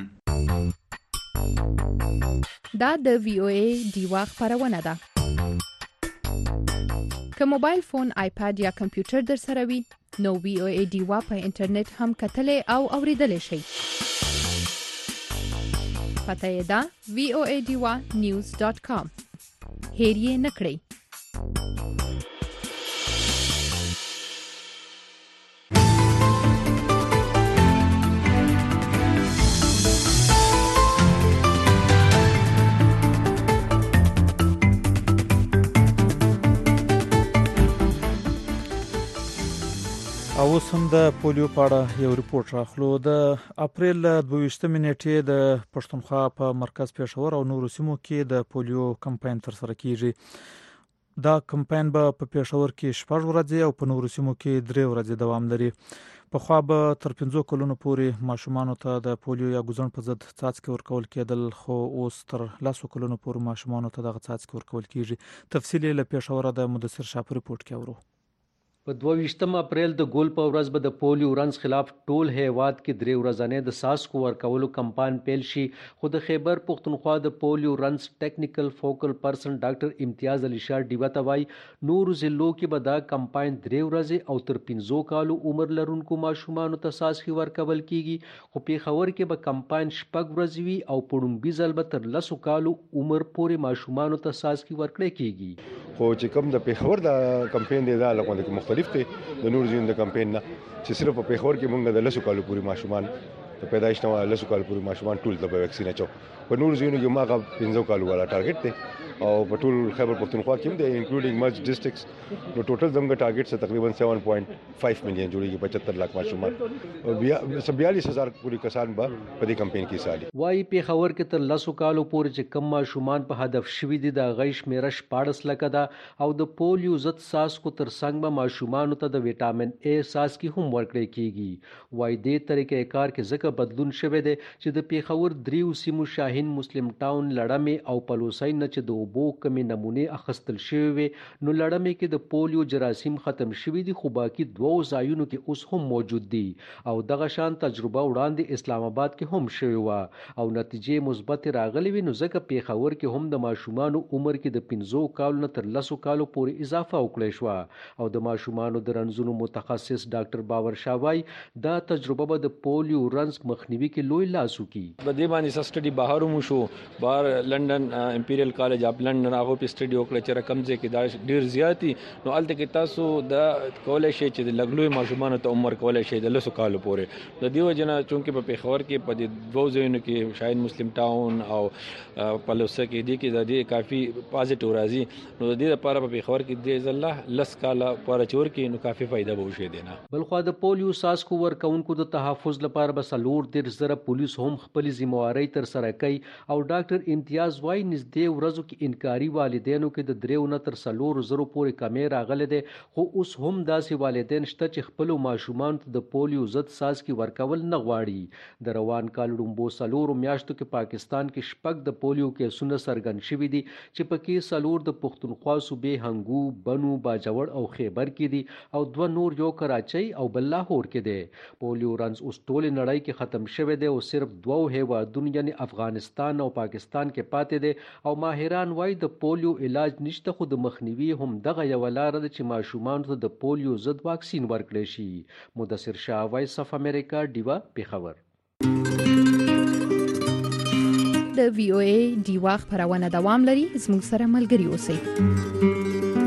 دا د وی او ای ډیوا خبرونه ده. که موبایل فون، آیپاد یا کمپیوټر در سره وي نو وی او ای ډیوا په انټرنیټ هم کتلی او اوریدلی شئ. پته یې ده وی او ای ډیوا نیوز ډاټ کام. هیر یې نه کړئ. او اوس هم د پولیو په اړه یو ریپورت راخلو. د اپریل دوه ویشتمې نیټې د پښتونخوا په مرکز پېښور او نورو سیمو کې د پولیو کمپاین ترسره کیږي. دا کمپاین به په پېښور کې شپږ ورځې او په نورو سیمو کې درې ورځې دوام لري. پخوا به تر پنځو کلونو پورې ماشومانو ته د پولیو یا ګوزن په ضد څاڅکي ورکول کېدل، خو اوس تر لسو کلونو پورې ماشومانو ته دغه څاڅکي ورکول کیږي. تفصیل له پېښوره د مدثر شاه په ریپورت کې اورو. په دوه ویشتم اپریل د ګول په ورځ به د پولیو رنز خلاف ټول هیواد کې درې ورځې د ساسکو ورکولو کمپاین پیل شي. خو د خیبر پښتونخوا د پولیو رنز ټیکنیکل فوکل پرسن ډاکټر امتیاز علي شاه ډیوه ته وایي نورو ضلعو کې به دا کمپاین درې ورځې او تر پنځو کالو عمر لرونکو ماشومانو ته ساسکي ورکول کیږي. خو پیښور کې به کمپاین شپږ ورځې وي او په لومړي ځل به تر لسو کالو عمر پورې ماشومانو ته ساسکي ورکړل کیږي. خو چې کوم د پیښور د کمپاین دی دا لکه د مختلف دی د نور ځین د کمپاین نه چې صرف په پیښور کې مونږ د لسو کالو پورې ماشومان په پیدایښت نه لسو کالو پورې ماشومان ټول د ویکسین اچو. په نور ځینو کې ماغه پنځو کالو والا ټارګټ دی او په ټول خیبر پښتونخوا کې هم دی انکلوډینګ مرج ډسټرکټس. نو ټوټل زموږ ټارګټ څه تقریبا سیون پوینټ فایو میلیون جوړیږي، پچهتر لک ماشومان او بیا بیالیس هزار پورې کسان به په دې کمپاین کې سالي. وايي پیښور کې تر لسو کالو پورې چې کم ماشومان په هدف شوي دي د غي شمیره شپاړس لکه ده او د پولیو ضد ساسکو تر څنګ به ماشومانو ته د وټامین ای ساسکي هم ورکړل کیږي. وايي دې طریقې کار کې ځکه بدلون شوه دی چې د پیښور دریو سیمو شاهین مسلم ټاون لړمې او پلوسای نه چې د اوبو کمې نمونه اخستل شوی وي. نو لړمې کې د پولیو جراثیم ختم شوي دي خو باقي دوو ځایونو کې اوس هم موجود دي او دغه شان تجربه وړاندې اسلام آباد کې هم شوی و او نتیجې مثبت راغلي وي. نو ځکه پیښور کې هم د ماشومانو عمر کې د پنځو کالو نه تر لسو کالو پورې اضافه وکړل شو او د ماشومانو د رنځونو متخصص ډاکټر باور شاه وایي دا تجربه به د پولیو رنځ مخنیوي کې لوی لاس وکړي. په دې باندې سټډي بهر مو شو بار لندن امپیریل کالج اف لندن هغه په سټډي وکړه چې رقم ځکه کې دا ډیر زیاتی نو الته کې تاسو د کولای شي چې د لګلوي ماشومانو ته عمر کولای شي د لسو کالو پورې. د دیو جنا چونکه په پیښور کې په دې دوه ځایونو کې شاهین مسلم ټاون او پلوسه کې دي کې د دې کافي پازیټیو راځي نو د دې لپاره په پیښور کې د ځله لس کاله پورې چور کې نو کافي فائدہ به وشي دینه. بلخو د پولیو ساسکو ورکونکو د تحفظ لپاره به سلور د زره پولیس هم خپل ذمہواری تر سره کوي او ډاکټر امتیاز وايي نږدې ورځو کې انکاري والدینو کې د دریو نه تر سلور زرو پورې کمې راغلي دي. خو اوس هم داسې والدین شته چې خپل ماشومان ته د پولیو ضد ساسکي ورکول نه غواړي. د روان کال لومبو سلور میاشتو کې پاکستان کې شپږ د پولیو کیسونه څرګند شوي دي چې پکې سلور د پښتونخوا صوبې هنګو، بنو، باجوړ او خیبر کې دي او دوه نور یو کراچۍ او بل لاهور کې دي. پولیو رنز اوس ټول نړۍ کې ختم شوی دی او صرف دوه هیوادونو یعنی افغانستان او پاکستان کې پاتې دي او ماهران وايي د پولیو علاج نشته خو د مخنیوي هم دغه یو لار ده چې ماشومان ته د پولیو ضد واکسین ورکړي شي. مدثر شاه، وایس اف امریکا، ډیوا، پیښور. د وی او ای ډیوا خبرونه دوام لري. زموږ سره ملګري اوسئ.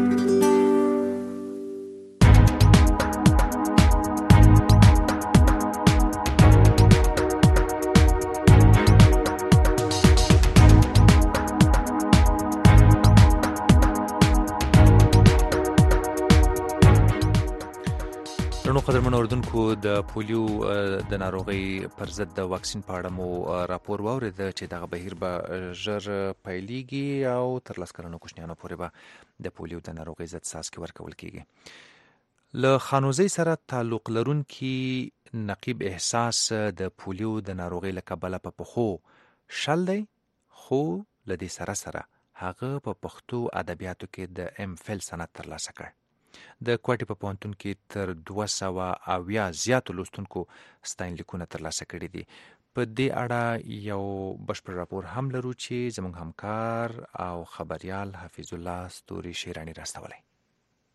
قدرمن اوردونکو د پولیو د ناروغي پر ضد د واکسین په اړه مو راپور واورید چې دغه بهیر به ژر پیلېږي او تر لس کلنو کوچنیانو پورې به د پولیو د ناروغي ضد څاڅکي ورکول کیږي. له خانوزۍ سره تعلق لرونکي نقیب احساس د پولیو د ناروغي له کبله په پخو شل دی خو له دې سره سره هغه په پښتو ادبیاتو کې د ام فل سند ترلاسه کړ. د کوټې په پوهنتون کې تر دوه سوه اویا زیاتو لوستونکو ستاینلیکونه ترلاسه کړي دي. په دې اړه یو بشپړ راپور هم لرو چې زموږ همکار او خبريال حفیظ الله ستوري شیرانی راستولی.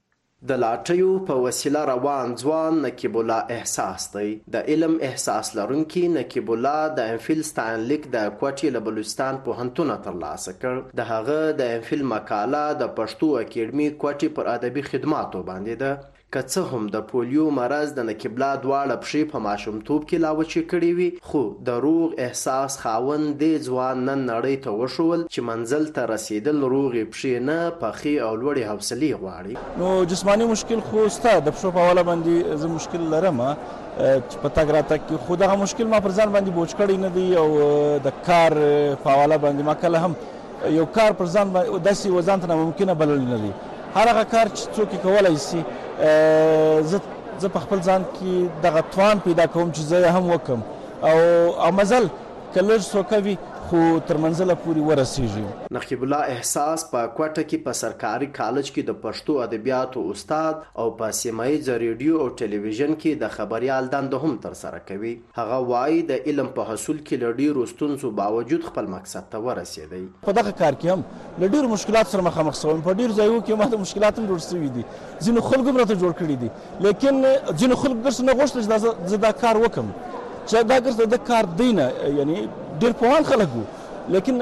د لاټیو په وسیله روان ځوان نقیب الله احساس دی. د علم احساس لرونکي نقیب الله د امفیل ستاینلیک د کوټې له بلوچستان پوهنتونه ترلاسه کړ. د هغه د امفیل مقاله د پښتو اکیډمي کوټې پر ادبي خدماتو باندې ده. که څه هم د پولیو مرض د نقیب الله دواړه پښې په ماشومتوب کې لا وچې کړې وي، خو د روغ احساس خاوند دې ځوان نن نړۍ ته وښول چې منزل ته رسیدل روغې پښې نه، پخې او لوړې حوصلې غواړي. نو جسماني مشکل خو ستا د پښو په حواله باندې زه مشکل لرم چې په تګ راتګ کې، خو دغه مشکل ما پر ځان باندې بوج کړی نه دی او د کار په حواله باندې ما کله هم یو کار پر ځان داسې وځان ته ناممکنه بللی نه دی. هر هغه کار چې څوک یې کولی شي زه زه په خپل ځان کې دغه توان پیدا کوم چې زه یې هم وکړم او او مزل که لږ څوکه وي خو تر منزله پورې ورسیږي. نقیب الله احساس په کوټه کې په سرکاري کالج کې د پښتو ادبیاتو استاد او په سیمه ییزه ریډیو او ټلویزیون کې د خبریال دنده هم ترسره کوي. هغه وایي د علم په حصول کې له ډېرو ستونزو باوجود خپل مقصد ته ورسېدی. په دغه کار کې هم له ډېرو مشکلاتو سره مخامخ شوم. په ډېرو ځایونو کې ما ته مشکلات هم جوړ شوي دي، ځینو خلکو هم راته جوړ کړي دي، لیکن ځینو خلکو درس نه غوښتل چې زه دا کار وکړم، چې دا ګرځي د کار دی نه، یعنی ډېر پوهان خلک وو، لیکن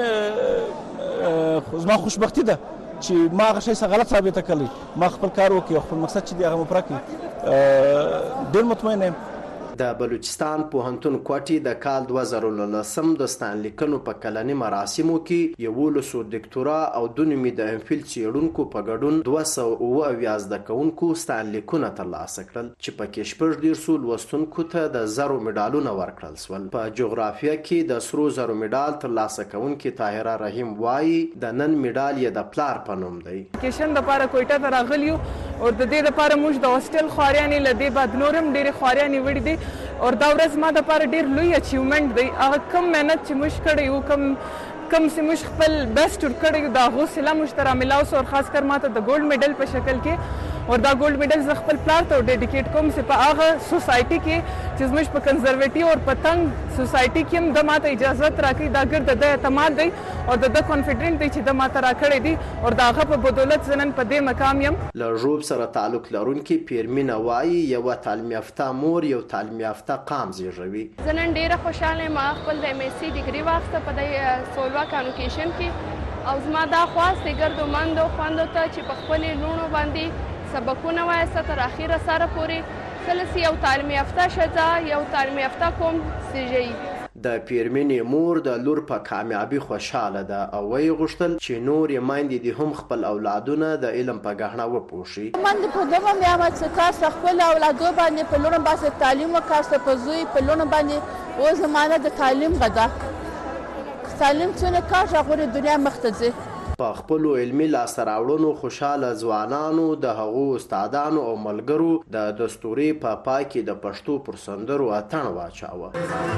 زما خوشبختي ده چې ما هغه شی څه غلط ثابته کړی، ما خپل کار وکړ او خپل مقصد چې دی هغه مې پوره کړي. ډېر مطمئن یم. د بلوچستان پوهنتون کوټې د کال دوه زره نولسم د ستاینلیکونو په کلني مراسمو کې یولسو دکتورا او دوه نیمې د امفیل څېړونکو په ګډون دوه سوه اوه اویا زده کوونکو ستاینلیکونه ترلاسه کړل چې پکې شپږ دېرشو لوستونکو ته د زرو مډالونه ورکړل شول. په جغرافیه کې د سرو زرو مډال ترلاسه کوونکې طاهره رحیم وایي د نن مډال یې د پلار په نوم دی. کیشن دپاره کویټه ته راغلي یو او د دې دپاره موږ د هاسټل خواريانې له دې بعد نور هم ډېرې خواريانې وړي دي او دا ورځ ما دپاره ډېر لوی اچیومنټ دی. هغه کم محنت چې موږ کړی وو، کم کم چې موږ خپل بیسټ ورکړی وو، د هغو صله موږ ته رامیلاو سو او خاص کر ما ته د ګولډ میډل په شکل کې او دا ګولډ میډل زه خپل پلار ته ډیډیکیټ کوم چې په هغه سوسایټي کې چې زموږ په کنزرویټیو او په تنګ سوسایټي کې هم د ما ته اجازت راکړي، دا ګر د ده اعتماد دی او د ده کانفیډنټ دی چې د ما ته راکړی دی او د هغه په بدولت زه نن په دې مقام یم. له ژوب سره تعلق لرونکي پیرمینه وایي یوه تعلیم یافته مور یو تعلیم یافته قام زیږوي. زه نن ډېره خوشحاله یم. ما خپل د ایم ایس سی ډګري واخیسته په دې سولوا کانوکیشن کې او زما دا خواست دی ګردو مندو خویندو ته چې په خپلې لوڼو باندې سبقونه وایسته تر اخره سره پورې کله یو تعلیم یافته ښځه یو تعلیم یافته قوم زیږوي. د پیرمینې مور د لور په کامیابي خوشحاله ده او ویې غوښتل چې نور یې میندې دې هم خپل اولادونه د علم په ګهنه وپوښي. من په دغه یم چې کاسته خپل اولادو باندې په لوڼو باندې تعلیم وکاسته، په زوی په لوڼو باندې او زمانه د تعلیم غدا تعلیم څونه کار غوړي دنیا مخته ځي. په خپلو علمي لاسته راوړنو خوشحاله ځوانانو د هغو استادانو او ملګرو د دستوري په پای کې د پښتو پر سندرو اتڼ واچاوه.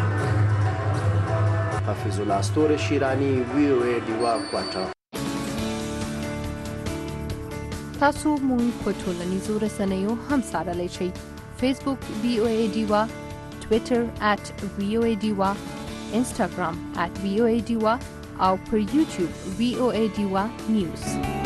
حفیظ الله ستوری شیرانی، وی او ای ډیوا کوټه. تاسو مونږ په ټولنیزو رسنیو هم څارلی شئ. فیسبوک وی او ای ډیوا، ټویټر ات وی او ای ډیوا، انسټاګرام ات وی او ای ډیوا او پر یوټیوب وی او ای ډیوا نیوز.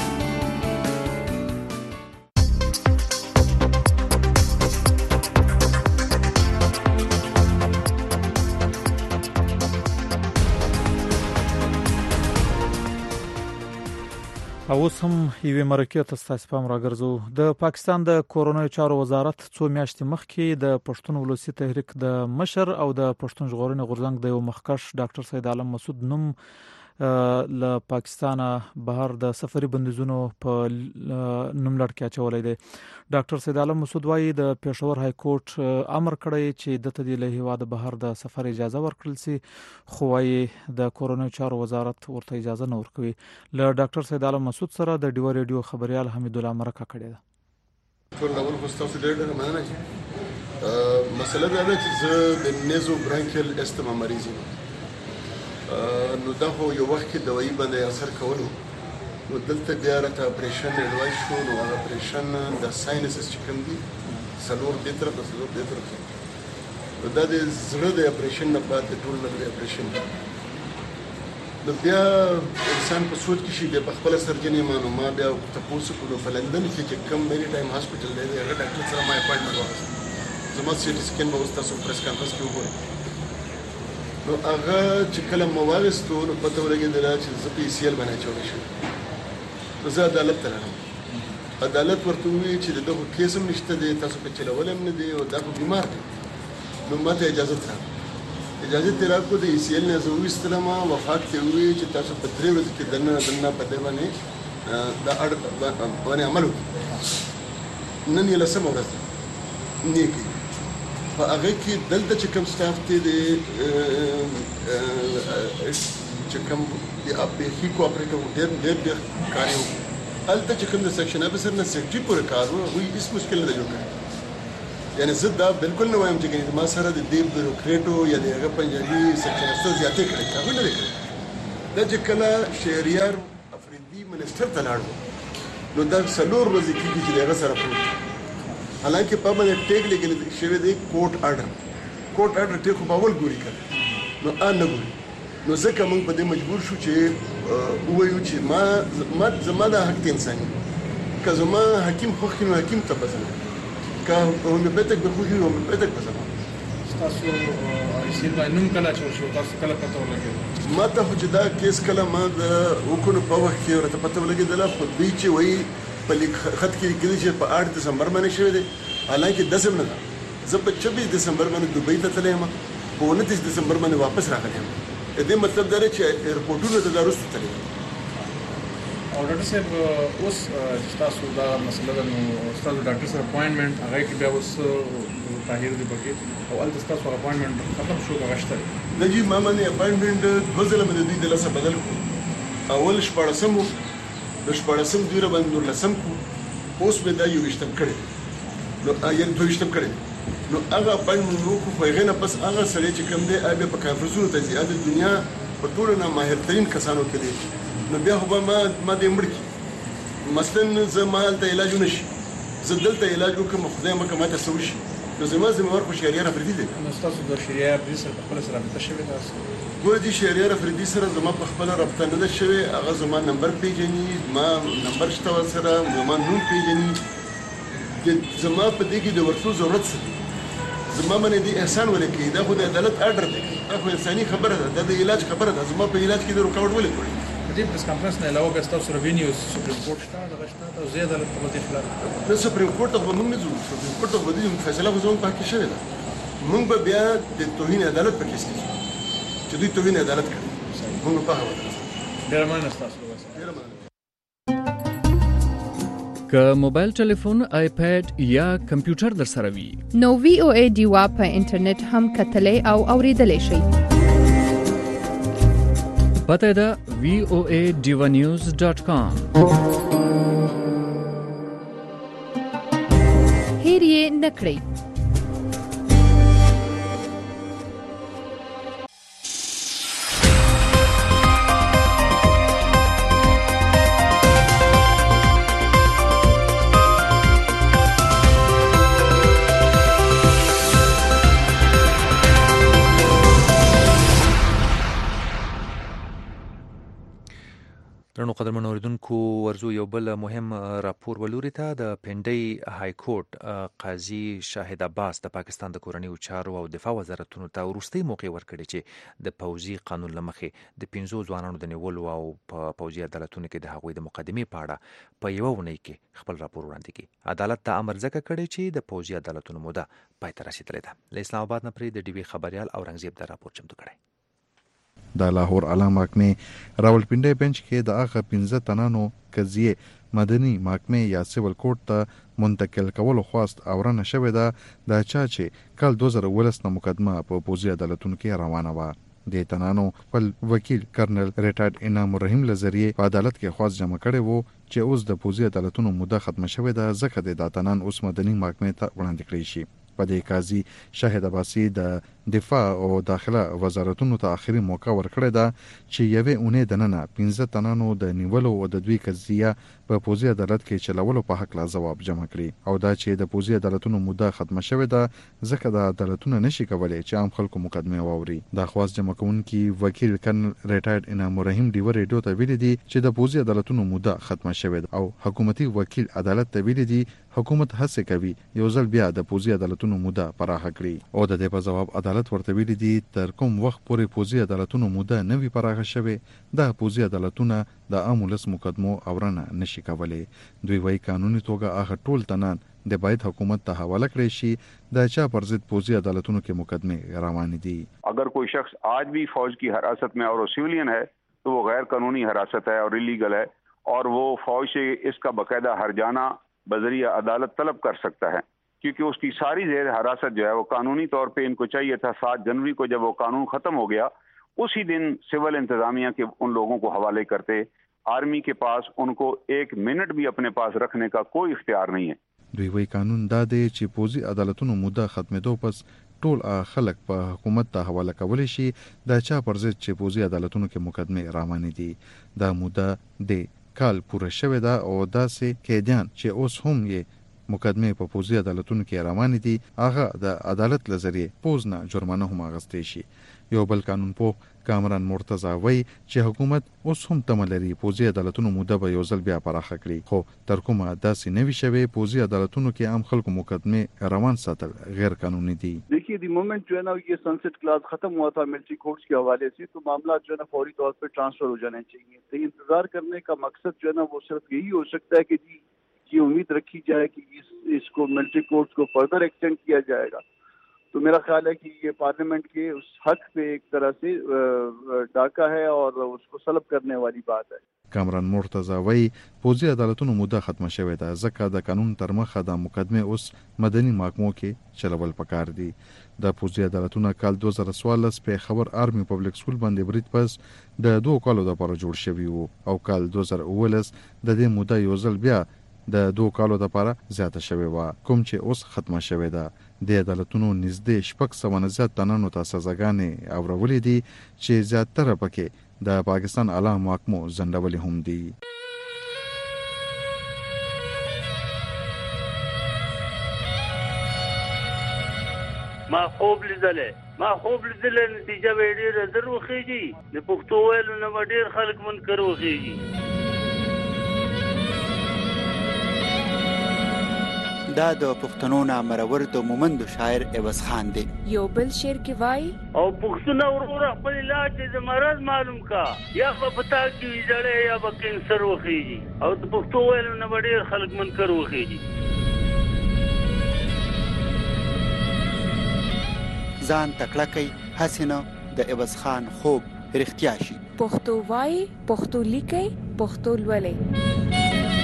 اوس هم یوې مرکې ته ستاسو پام راګرځو. د پاکستان د کورونایي چارو وزارت څو میاشتې مخکې د پښتون ولسی تحریک د مشر او د پښتون ژغورنې غورځنګ د یو مخکښ ډاکټر سید عالم مسعود نوم له پاکستان بهر د سفري بندیزونو په نوم لړ کې اچولای دی. ډاکټر سید عالم مسعود وایي د پېښور های کورټ امر کړی چې د تدې له هیواده بهر د سفر اجازه ورکړل سي، خو وایي د کورونایي چارو وزارت ورته اجازه نه ورکوي. له ډاکټر سید عالم مسعود سره د ډیوا ریډیو خبريال حمید الله مرکه کړې ده. ټول ډول خو تاسو ډېر ډېر مننه چې مسله دا ده چې زه د نیزو برانکل استما مریض یم، نو دا خو یو وخت کې دوايي باندې اثر کولو، نو دلته بیا راته اپریشن اډوایس شو. نو هغه اپریشن د ساینسز چې کوم دي څلور دې طرف ته څلور دې طرف ته، نو دا د زړه د اپریشن نه بعد د ټول نه د اپریشن نو بیا انسان په سوچ کې شي بیا په خپل سرجنې مانو ما بیا تاسو کو په لندن کې چې کم میری ټایم هاسپټل دی هغه ډاکټر سره ما اپاینټمنټ واغسته زما سی ټي سکین به تاسو پریس کانفرنس کې وګورئ نو هغه چې کله مو واغستو نو پته ولګېدل چې زه په سی ایل باندې چوي شو نو زه عدالت ته لاړم عدالت ورته وی چې دغه کیس هم نشته دی تاسو په چلول هم نه دی او دا خو بیمار دی نو ماته اجازه تر اجازه تر کو د سی ایل نه زه وستلم وفات ته وی چې تاسو په درې ورځې کې دنه دنه په دې باندې دا اړ باندې عمل وکړي نن یې لسمه ورځ نه کی په هغه کې دلته چې کوم سټاف ته دی چې کوم دی اپ هی کوآپریټ ډېر ډېر ډېر کار یو الته چې کوم د سیکشن افیسر نه سیکټری پورې کار وو وی هیڅ مشکل نه جوړ کړ یعنی زه دا بالکل نه وایم چې ما سره د دې بیوروکریټو یا د هغه پنجابي سیکشن افیسر زیاتې کړې هغه نه کړې دا چې کله شهریار افریدي منسټر ته لاړو نو دا څلور ورځې کېږي چې هغه سره پروت حالانکه په باندې ټیګ لګل شوی دی کوर्ट آرډر کوर्ट آرډر ټیګ خو باول ګوري کړ نو ان نه ګوري نو ځکه موږ په دې مجبور شو چې وایو چې ما ما زما د حق انساني که زما حکیم خو خینو حکیم ته بزنه که هومیوپیتک به خو خینو هومیوپیتک بزنه تاسو ایسی باندې کله چې شو تاسو کله پته ولګید ما ته خو چې دا کیس کله ما د وکړو په وخت کې ورته پته ولګیدله خو دوی چې وایي په لیک خط کې لیکلي چې په آठ دسمبر باندې شوی دی حالانکه دسم نه ده زه په چوبیس دسمبر باندې دوبۍ ته تللی یم په انتیس دسمبر باندې واپس راغلی یم دې مطلب دا دی چې ایرپورټونو ته دا وروسته تللی او ډاکټر صاحب اوس تاسو دا مسله ده نو تاسو ډاکټر سره اپاینټمنټ هغه کې بیا اوس طاهر دی پکې او ال تاسو اپاینټمنټ ختم شو غشته نه جی ما باندې اپاینټمنټ دوه ځله باندې دوی د لاسه بدل کو اول شپاړسم د شپاړسم دوی را باندې نور لسم کو اوس به دا یو اشتم کړي نو یعنی دوی اشتم کړي نو هغه اپاینټمنټ نو کو خو هغه نه پس هغه سړی چې کوم دی هغه په کانفرنسونو ته ځي د دنیا په ټول نه ماهر ترين کسانو کې دي نو بیا خو ما ما دې مړ کی مثلا زه مال ته علاج نشي زه دلته علاج وکم خدای مکه ماته سوشي نو زما زموږ خو شهريار افریدي دي نو تاسو د شهريار افریدي سره خپل سره رابطه شوی تاسو ګور دي شهريار افریدي سره زما په خپل رابطه نه ده شوی هغه زما نمبر پیژني ما نمبر شته سره زما نوم پیژني زما په دې کې د ورسو ضرورت څه زما باندې دي احسان ولکې دا خو د عدالت آرډر دی دا خو انساني خبره ده د علاج خبره ده زما په علاج کې د رکاوټ ولې کړی دې پریس کانفرنس نه علاوه به تاسو ریوینیوز سپریم کورټ شته دا شته او زیاده له په دې خلاف د سپریم کورټ ته موږ نه ځو سپریم کورټ ته ودی فیصله غوښتنه پکې شوې ده موږ به بیا د توهین عدالت په کیس کې چې دوی توهین عدالت کوي موږ په هغه وخت ډیر مننه تاسو ډیر مننه که موبایل ټلیفون آیپاد یا کمپیوټر در سره وي نو وی او ای ډیوا په انټرنیټ هم کتلې او اوریدلې شي پته ده وی او ای ډیوا نیوز ډاٹ کام هیر یې نکړئ درنو قدرمن اوریدونکو ورزو یو بل مهم راپور ولوري ته د پنډۍ های کورټ قاضي شاهد عباس د پاکستان د کورنیو چارو او دفاع وزارتونو ته وروستي موقع ورکړي چې د پوځي قانون لمخې د پنځو ځوانانو د نیولو او په پوځي عدالتونو کې د هغوی د مقدمې په اړه په یوه اونۍ کې خپل راپور وړاندې کړي عدالت ته امر ځکه کړی چې د پوځي عدالتونو موده پای ته رسیدلې ده له اسلام آباد نه پرې د ډي وي خبريال اورنګزیب دا راپور چمتو کړی د لاهور اعلی محکمې راولپنډي بنچ کې د هغه پنځه تنانو قضیه مدني محکمې یا سیول کورټ ته منتقل کولو خواست اورنه شوې ده د چا چې کال دوه زره ولس نه مقدمه په پوځي عدالتونو کې روانه و د تنانو خپل وکیل کرنل ریټارډ انعام الرحیم لزریه په عدالت کې خواست جمع کړي وو چې اوس د پوځي عدالتونو موده ختمه شوې ده ځکه د تنان اوس مدني محکمې ته وړاندې کړی شي په دې قاضي شاهد عباسي د دفاع او داخله وزارتونو ته اخري موقع ورکړی ده چې یوې اونۍ دننه پنځه تنانو د نیولو او د دوی قضیه په پوزي عدالت کې چلولو په حق لا جواب جمع کړي او دا چې د پوزي عدالتونو موده ختمه شوې ده ځکه د عدالتونو نشي کولای چې عام خلکو مقدمه واوري. د خواص جمع کوونکي وکیل کرنل ریټایرډ انعام الرحیم ډیور ریډیو ته ویلي دي چې د پوزي عدالتونو موده ختمه شوې ده او حکومتي وکیل عدالت ته ویلي دي حکومت هڅه کوي یو ځل بیا د پوزي عدالتونو موده پراخه کړي او د دې په جواب عدالت ورته ویلي دي تر کوم وخت پورې پوزي عدالتونو موده نه وي پراخه شوې د پوزي عدالتونه د عام ولس مقدمو اورنه نشي کولای. دوی وايي قانوني توګه هغه ټول تنان د باید حکومت ته حواله کړی شي د چا پر ضد پوزي عدالتونو کې مقدمه روان دي. اگر کوئی شخص آج بھی فوج کی حراست میں اور سویلین ہے تو وہ غیر قانونی حراست ہے اور इलीगल है और वो फौज से इसका बाकायदा हरजाना बजरिया अदालत तलब कर सकता है क्योंकि उसकी सारी जेर हरासत जो है वो कानूनी तौर पे इनको चाहिए था सात जनवरी को जब वो कानून खत्म हो गया उसी दिन सिविल इंतजामिया के उन लोगों को हवाले करते. आर्मी के पास उनको एक मिनट भी अपने पास रखने का कोई इख्तियार नहीं है. دوی وی قانون دا دی چې پوزي عدالتونو موده ختمېدو پس ټول خلک په حکومت ته حواله کولی شي د چا پر ضد چې پوزي عدالتونو کې مقدمه روانې دي. دا موده د کال پوره شوې ده او داسې قیدیان چې اوس هم یې مقدمه په پوزي عدالتونو کې روان دي هغه د عدالت لزریه پوز نه جرمانه هم اغستې شي. یو بل قانون په کامران مرتضی وی چې حکومت اوس هم تمه لري پوزي عدالتونو موده به یو ځل بیا پراخه کړي خو تر کومه داسې نوي شوی پوزي عدالتونو کې عام خلکو مقدمه روان ساتل غیر قانوني دي. देखिए दी मोमेंट जो है ना ये सनसेट क्लास खत्म हुआ था मिलिट्री कोर्ट्स के हवाले से तो मामला जो है ना फौरी तौर पर ट्रांसफर हो जाने चाहिए. तो इंतजार करने का मकसद जो है ना वो सिर्फ यही हो सकता है कि जी ये उम्मीद रखी जाए कि इस इसको मिलिट्री कोर्ट्स को फर्दर एक्सटेंड किया जाएगा. तो मेरा ख्याल है कि ये पार्लियामेंट के उस हक पे एक तरह से डाका है और उसको सलब करने वाली बात है. کامران مرتضی وی پوزي عدالتونو موده ختمه شوې ده ځکه د قانون تر مخه د مقدمه اوس مدني محکمو کې چلول پکار دي. د پوزي عدالتونو کال دوه زره څوارلس په خبر آرمي پبلک سکول باندې برید پس د دوه کالو لپاره جوړ شوی وو او کال دوه زره اوولس د دې موده یو ځل بیا د دوه کالو لپاره زیاته شوی و کوم چې اوس ختمه شوی ده. د عدالتونو نږدې شپږ سوه نه زیات تنانو ته سزاګانې اورولې دي چې زیاتره پکې د پاکستان اعلی محکمو ځنډولې هم دي. ما خوب لیدلې ما خوب لیدلې نتیجه به ډېره زر وخیږي د پښتو ویلو نه به ډېر خلک منکر وخیږي. دا د پښتنو نامرور د مومند شاعر عوض خان دی. یو بل شعر کې وای او پښتون ورور خپل علاج د مرض معلوم کا یا په پتا کې ویځړې یا په کینسر وخیږي او د پښتو ویلو نه ډېر خلک منکر وخیږي. ځان تکړه کوي حسنه د عوض خان خوب رښتیا شي. پښتو وای پښتو لیکي پښتو لولې.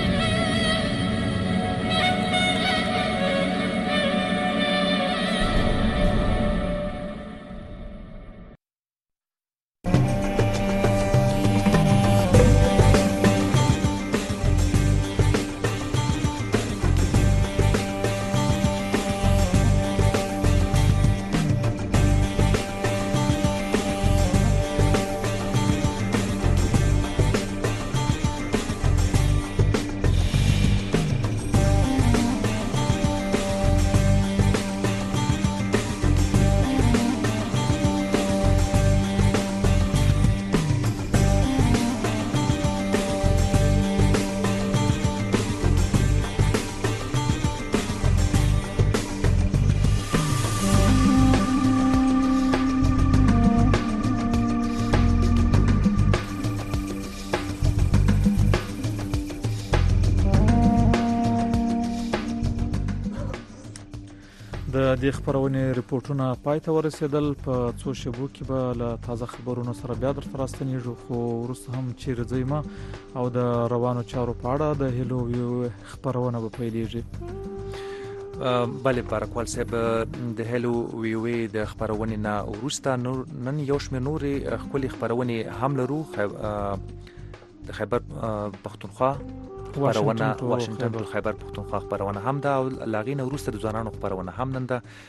د دې خبرونې ریپورتونه پای ته ورسېدل. په څو شېبو کې به له تازه خبرونو سره بیا درته راستنېږو خو وروسته هم چیرې ځئ مه او د روانو چارو په اړه د هیلو ویو خبرونه به پیلېږي. بله بارکوال صاحب د هیلو ویوې د خبرونې نه وروسته نن یو شمېر نورې ښکلې خبرونې هم لرو. د خیبر پښتونخوا خبرونه واشنگټن د خیبر پښتونخوا خبرونه هم ده او لاغې نه وروسته د ځوانانو خبرونه هم نن ده.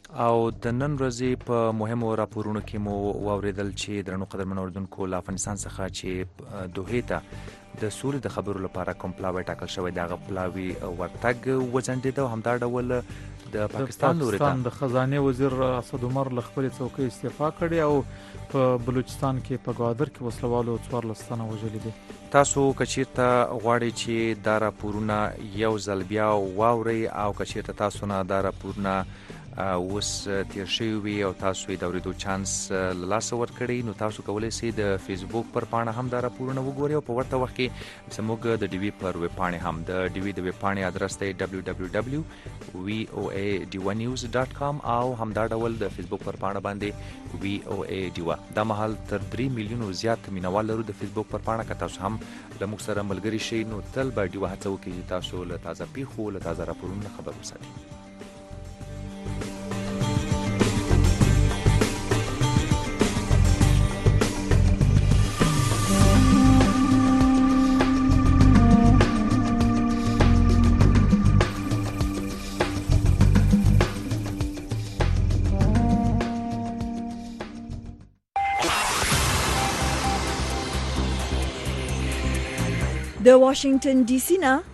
او د نن ورځې په مهمو راپورونو کې مو واوریدل چې درنو قدرمن اوریدونکو له افغانستان څخه چې دوحې ته د سولې د خبرو لپاره کوم پلاوی ټاکل شوی دغه پلاوی ورتګ وځنډېده او همدا ډول د پاکستان لوري ته د خزانه وزیر اسد عمر له خپل څوکۍ استعفا کړې او په بلوچستان کې په ګوادر کې وسلوالو څوارلس تنه وژلي دي. تاسو کچیرته غواړئ چې دا راپورونه یو ځل بیا واورئ او کچیرته تاسو نه دا راپورونه اوس تیر شوي وي او تاسو یې د اورېدو چانس له لاسه ورکړئ، نو تاسو کولی شئ د فیسبوک پر پاڼه هم دا راپورونه وګورئ او په ورته وخت کې زموږ د ډي وي پر ویب پاڼې هم د ډي وي د ویب پاڼې ادرس دی دبلیو دبلیو دبلیو وی او ای ډیوا نیوز ډاټ کام او همدا ډول د فیسبوک پر پاڼه باندې وی او ای ډیوا. دا مهال تر درې میلیونو زیات مینوال لرو د فیسبوک پر پاڼه که تاسو هم له موږ سره ملګري شئ نو تل به ډیوا هڅه وکړي چې تاسو له تازه پیښو له تازه راپورونو خبر وساتئ. د واشنگټن ډي سي نه